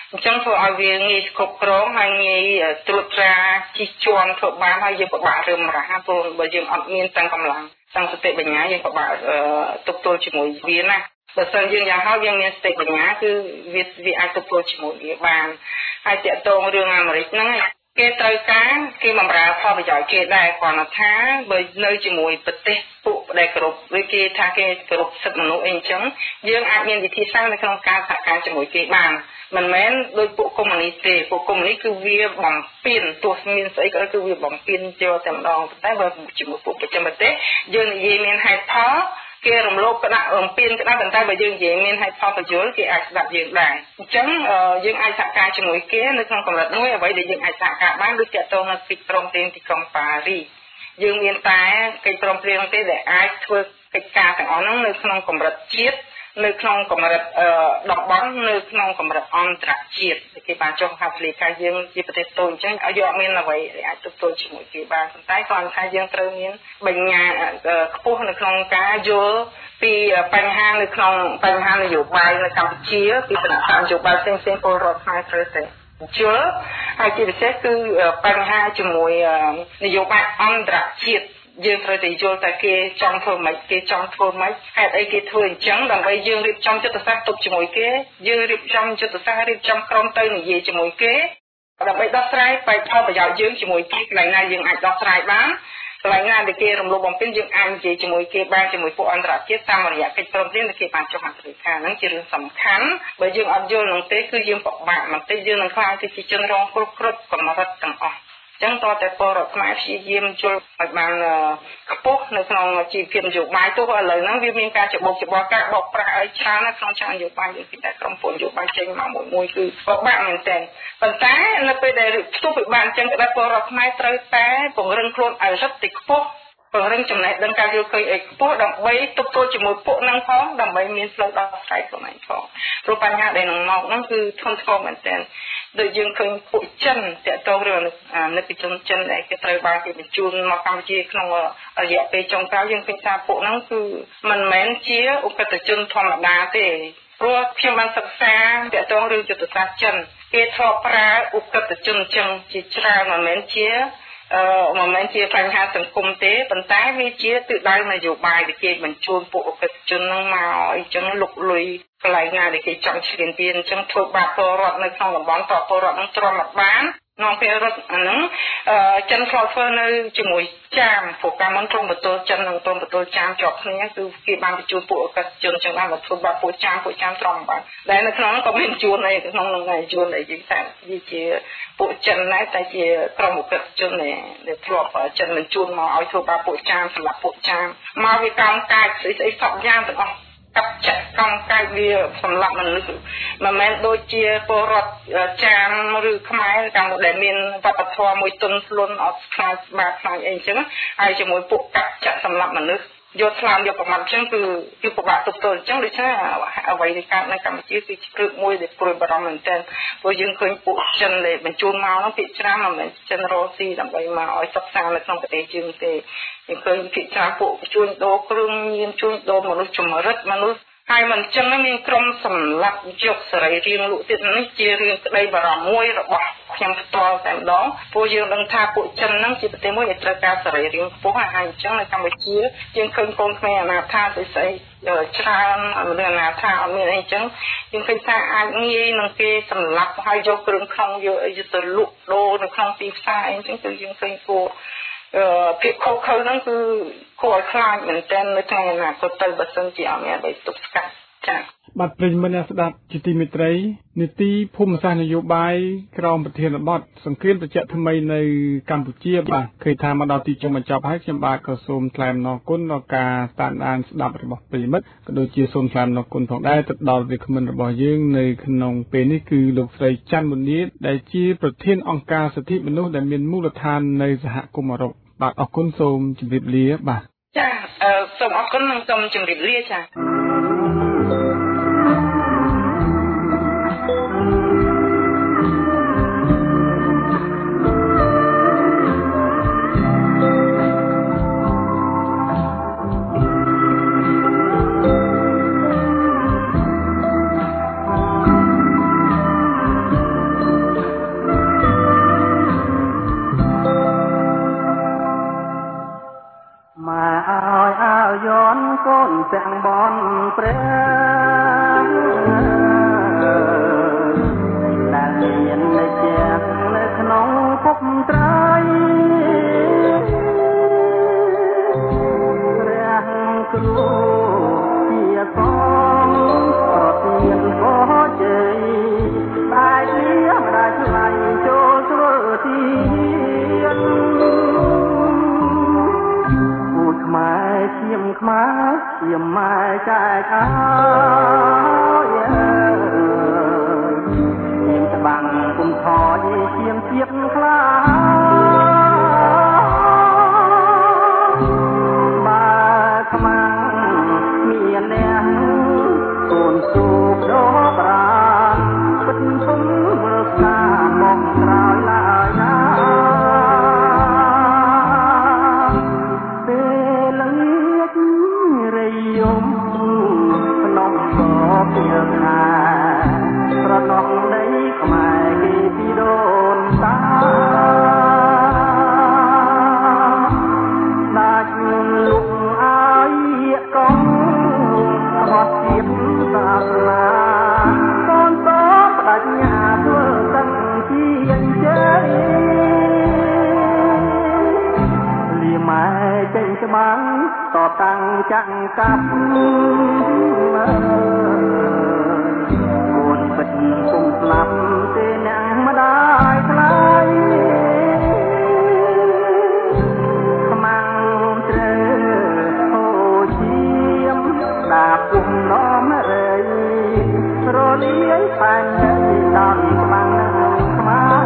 Speaker 9: អញ្ចឹងធ្វើឲ្យវាងាយគ្រប់គ្រងហើយងាយត្រួតត្រាជិះជាន់ធ្វើបានហើយយើងពិបាករឹមរហ័សព្រោះបើយើងអត់មានទាំងកម្លាំងទាំងសតិបញ្ញាយើងពិបាកទប់ទល់ជាមួយវាណាបើសិនយើងយ៉ាងហោចយើងមានសតិបញ្ញាគឺវាវាអាចទប់ទល់ជាមួយវាបានហើយតាក់ទងរឿងអាមេរិកហ្នឹងគេត្រូវការគេបម្រើផលប្រយោជន៍គេដែរគ្រាន់តែថាបើនៅជាមួយប្រទេសពួកដែលគ្រប់ឬគេថាគេគ្រប់សិទ្ធិមនុស្សអីអញ្ចឹងយើងអាចមានវិធីសាស្ត្រនៅក្នុងការសហការជាមួយគេបានមិនមែនដោយពួកកុម្មុយនីសទេពួកកុម្មុយនីសគឺវាបំពេញទោះមានស្អីក៏គឺវាបំពេញចូលតែម្ដងតែបើជាមួយពួកប្រចាំប្រទេសយើងនិយាយមានហេតុផលគេរំលោភក្តាប់បំពេញក្តាប់តែបើយើងនិយាយមានហេតុផលបញ្យល់គេអាចស្ដាប់យើងដែរអញ្ចឹងយើងអាចសហការជាមួយគេនៅក្នុងកម្រិតមួយអ្វីដែលយើងអាចសហការបានដូចជាតទៅនៅកិច្ចព្រមព្រៀងទីក្រុងប៉ារីសយើងមានតែកិច្ចព្រមព្រៀងទេដែលអាចធ្វើកិច្ចការទាំងអស់ហ្នឹងនៅក្នុងកម្រិតជាតិនៅក្នុងកម្រិតតំបន់នៅក្នុងកម្រិតអន្តរជាតិគេបានចុះហត្ថលេខាយើងជាប្រទេសតូចអញ្ចឹងឲ្យយកមានអ្វីដែលអាចទប់ទល់ជាមួយគេបានប៉ុន្តែគ្រាន់តែយើងត្រូវមានបញ្ញាខ្ពស់នៅក្នុងការយល់ពីបញ្ហានៅក្នុងបញ្ហានយោបាយនៅកម្ពុជាពីគណៈកម្មនយោបាយផ្សេងផ្សេងពលរដ្ឋខ្មែរត្រូវតែយល់ហើយជាពិសេសគឺបញ្ហាជាមួយនយោបាយអន្តរជាតិយើងត្រូវតែយល់តែគេចង់ធ្វើម៉េចគេចង់ធ្វើម៉េចហេតុអីគេធ្វើអញ្ចឹងដើម្បីយើងរៀបចំយុទ្ធសាស្ត្រទប់ជាមួយគេយើងរៀបចំយុទ្ធសាស្ត្ររៀបចំក្រុមទៅនិយាយជាមួយគេដើម្បីដោះស្រាយបញ្ហាប្រយោជន៍យើងជាមួយគេកន្លែងណាយើងអាចដោះស្រាយបានកន្លែងណាដែលគេរំលោភបំពានយើងអាចនិយាយជាមួយគេបានជាមួយពួកអន្តរជាតិតាមរយៈកិច្ចព្រមព្រៀងដែលគេបានចុះហត្ថលេខាហ្នឹងជារឿងសំខាន់បើយើងអត់យល់នឹងទេគឺយើងពិបាកបន្តិចយើងនឹងខ្លាចទៅជាជនរងគ្រោះគ្រប់កម្រិតទាំងអស់ចឹងតើតែពលរដ្ឋខ្មែរព្យាយាមយល់ឲ្យបានខ្ពស់នៅក្នុងជីវភាពនយោបាយទោះឥឡូវហ្នឹងវាមានការច្បោកច្បល់ការបោកប្រាស់ឲ្យច្រើននៅក្នុងชั้นនយោបាយយើងគិតតែក្រុមពលនយោបាយចេញមកមួយមួយគឺពិបាកមែនទែនប៉ុន្តែនៅពេលដែលផ្ទុះពិបាកអញ្ចឹងក៏ដែរពលរដ្ឋខ្មែរត្រូវតែពង្រឹងខ្លួនឲ្យរឹតតែខ្ពស់ពង្រឹងចំណេះដឹងការយល់ឃើញឲ្យខ្ពស់ដើម្បីទប់ទល់ជាមួយពួកហ្នឹងផងដើម្បីមានផ្លូវដោះស្រាយខ្លួនឯងផងព្រោះបញ្ហាដែលនឹងមកហ្នឹងគឺធំធំមែនទែនដូចយើងឃើញពួកចិនតាក់ទងរឿងនិតិជនចិនដែលគេត្រូវបានគេបញ្ជូនមកកម្ពុជាក្នុងរយៈពេលចុងក្រោយយើងឃើញថាពួកហ្នឹងគឺមិនមែនជាឧបតជនធម្មតាទេព្រោះខ្ញុំបានសិក្សាតាក់ទងរឿងយុទ្ធសាស្ត្រចិនគេធ្លាប់ប្រើឧបតជនចឹងជាច្រើនមិនមែនជាអឺមិនមែនជាបញ្ហាសង្គមទេប៉ុន្តែវាជាទិសដៅនយោបាយដែលគេបញ្ជូនពួកឧបតជនហ្នឹងមកអញ្ចឹងលុកលុយកន្លែងណាដែលគេចង់ឈ្លានពានអញ្ចឹងធ្វើបាបពលរដ្ឋនៅក្នុងតំបន់តពលរដ្ឋហ្នឹងទ្រាំមកបាននាំពេលរត់អាហ្នឹងអឺចិនឆ្លងធ្វើនៅជាមួយចាមពួកកាមិនក្រុមបន្ទោចិននិងក្រុមបន្ទោចាមជាប់គ្នាគឺគេបានបញ្ជូនពួកឧបតជនចឹងបានមកធ្វើបាបពួកចាមពួកចាមទ្រាំបានដែលនៅក្នុងហ្នឹងក៏មានជួនអីក្នុងហ្នឹងឯងជួនអីគេថាវាជាពួកចិនដែរតែជាក្រុមឧបតជនដែលធ្លាប់ចិនបញ្ជូនមកឲ្យធ្វើបាបពួកចាមសម្រាប់ពួកចាមមកវាកម្មកាយស្អីស្អីសពយ៉ាងទាំងអស់កាប់ចាក់កម្មកាយវាសម្រាប់មនុស្សមិនមែនដូចជាពលរដ្ឋចាមឬខ្មែរតាមដែលមានវប្បធម៌មួយទុនធ្លុនអត់ខ្លាចបាបខ្លាចអីចឹងហើយជាមួយពួកកាប់ចាក់សម្រាប់មនុស្សយកស្លាមយកប្រមាថអញ្ចឹងគឺគឺពិបាកទប់ទល់អញ្ចឹងដូច្នេះអ្វីដែលកើតនៅកម្ពុជាគឺគ្រឹះមួយដែលព្រួយបារម្ភមែនទែនព្រោះយើងឃើញពួកចិនដែលបញ្ជូនមកនោះភាគច្រើនមិនមែនចិនរ៉ូស៊ីដើម្បីមកឲ្យសិក្សានៅក្នុងប្រទេសយើងទេយើងឃើញភាគច្រើនពួកជួញដូរគ្រឿងញៀនជួញដូរមនុស្សចម្រិតមនុស្សហើយមិនចឹងមានក្រុមសម្លាប់យកសរីរាង្គលក់ទៀតនេះជារឿងក្តីបារម្ភមួយរបស់ខ្ញុំផ្ទាល់តែម្ដងព្រោះយើងដឹងថាពួកចិនហ្នឹងជាប្រទេសមួយដែលត្រូវការសរីរាង្គខ្ពស់ហើយអញ្ចឹងនៅកម្ពុជាយើងឃើញកូនខ្មែរអនាថាស្អីស្អីច្រើនមនុស្សអនាថាអត់មានអីចឹងយើងឃើញថាអាចងាយនឹងគេសម្លាប់ហើយយកគ្រឿងក្នុងយកអីទៅលក់ដូរនៅក្នុងទីផ្សារអីចឹងគឺយើងឃើញគួរអឺភាពខុសខើហ្នឹងគឺគួរឲ្យខ្លាចមែនទែននៅថ្ងៃអនាគតទៅបើសិនជាអត់មានអ្វីទប់ស្កាត់ចា៎
Speaker 8: បាទប្រិយមិត្តអ្នកស្ដាប់ជាទីមេត្រីនីតិភូមិសាស្ត្រនយោបាយក្រមប្រធានបទសង្គ្រាមត្រជាក់ថ្មីនៅកម្ពុជាបាទឃើញថាមកដល់ទីជុំបញ្ចប់ហើយខ្ញុំបាទក៏សូមថ្លែងអំណរគុណដល់ការតាមដានស្ដាប់របស់ប្រិយមិត្តក៏ដូចជាសូមថ្លែងអំណរគុណផងដែរទៅដល់វាគ្មិនរបស់យើងនៅក្នុងពេលនេះគឺលោកស្រីច័ន្ទមុនីដែលជាប្រធានអង្គការសិទ្ធិមនុស្សដែលមានមូលដ្ឋាននៅសហគមន៍អឺរ៉ុបបាទអរគុណសូមជម្រាបលាបាទ
Speaker 9: ចាអឺសូមអរគុណនិងសូមជម្រាបលាចា
Speaker 10: ដែលមាននៅជានៅក្នុងភពត្រៃព្រះគ្រូជាកងប្រទានបោជ័យដែលជាម្ដាយឆ្លៃចូលស្រួលទីពូជខ្មែរឈាមខ្មែរឈាមម៉ែចែកហើយឈាមច្បាំងគុំថយឈាមជាតិខ្លាបើខ្មាំងមានអ្នកកូនទូកដោប្រាពិតគុំមើលស្នាមកក្រោយឡើយណាពេលល្ងាចរយំក្នុងកោពីខាប្រណោះដីខ្មែរគេពីដូនតាដាច់លុកអាយកងអត់ជាតិសាសនាកូនតបដញ្ញាធ្វើតាំងជាជ័យលីម៉ែចេញច្បាំងតតាំងចាក់កាប់កូនពិតគុំស្លាប់ទេអ្នកម្ដាយថ្លៃខ្មាំងជ្រើអូជាមដាពុំនាំរៃរលាយផានដល់ខ្មាំងខ្មាំង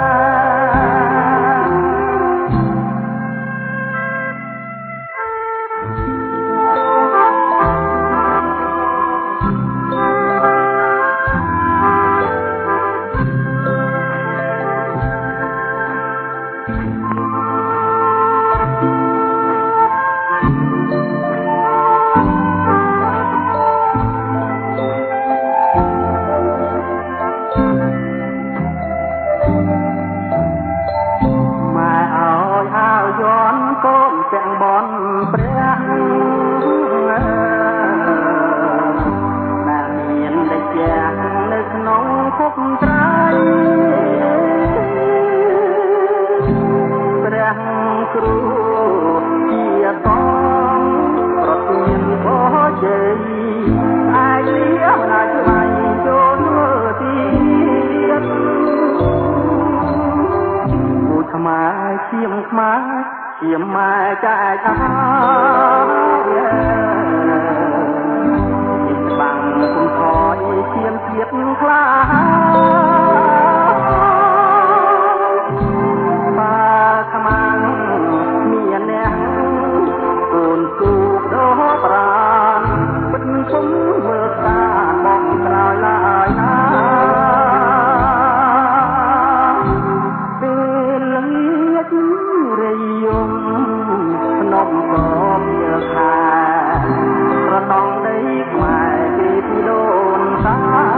Speaker 10: ជាម៉ែចែកហើយបាំងគុំថយឈាមជាតិខ្លាបើខ្មាំងមានអ្នកកូនទូកដោប្រានពិតគុំមើលតាបងក្រោយឡើយណាពេលល្ងាចរយំក្នុងកោពីខាប្រណងដីខ្មែរគេពីដូនតា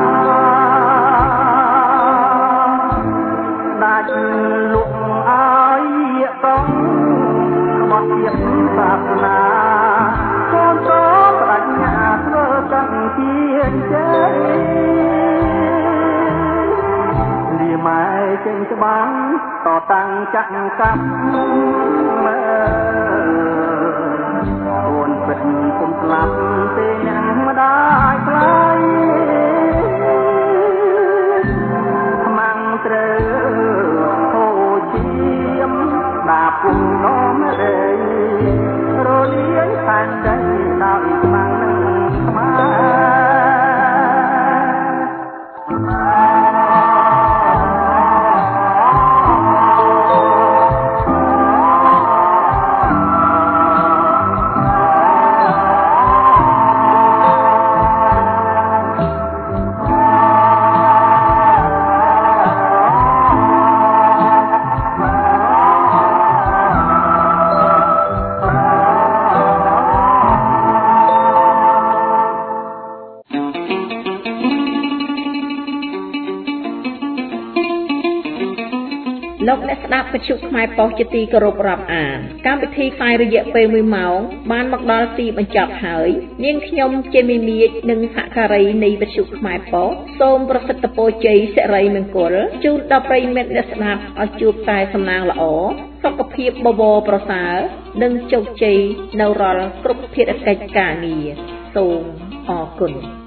Speaker 10: ដាច់លុកអាយកងខ្វះជាតិសាសនាកូនតបដញ្ញាធ្វើតាំងជាជ័យលីម៉ែចេញច្បាំងតតាំងចាក់កាប់មើកូនពិតគុំស្លាប់ទេអ្នកម្ដាយថ្លៃខ្មាំងត្រូវហូជាមដាពុំនាំរៃរលាយផានដីដោយខ្មាំងនឹងខ្មាំង
Speaker 11: លោកអ្នកស្ដាប់វិទ្យុខ្មែរប៉ុស្តិ៍ជាទីគោរពរាប់អានកម្មវិធីផ្សាយរយៈពេលមួយម៉ោងបានមកដល់ទីបញ្ចប់ហើយនាងខ្ញុំជាមីមៀចនិងសហការីនៃវិទ្យុខ្មែរប៉ុស្តិ៍សូមប្រសិទ្ធពរជ័យសិរីមង្គលជូនដល់ប្រិយមិត្តអ្នកស្ដាប់ឲ្យជួបតែសំណាងល្អសុខភាពបបរប្រសើរនិងជោគជ័យនៅរាល់គ្រប់ភារកិច្ចការងារសូមអរគុណ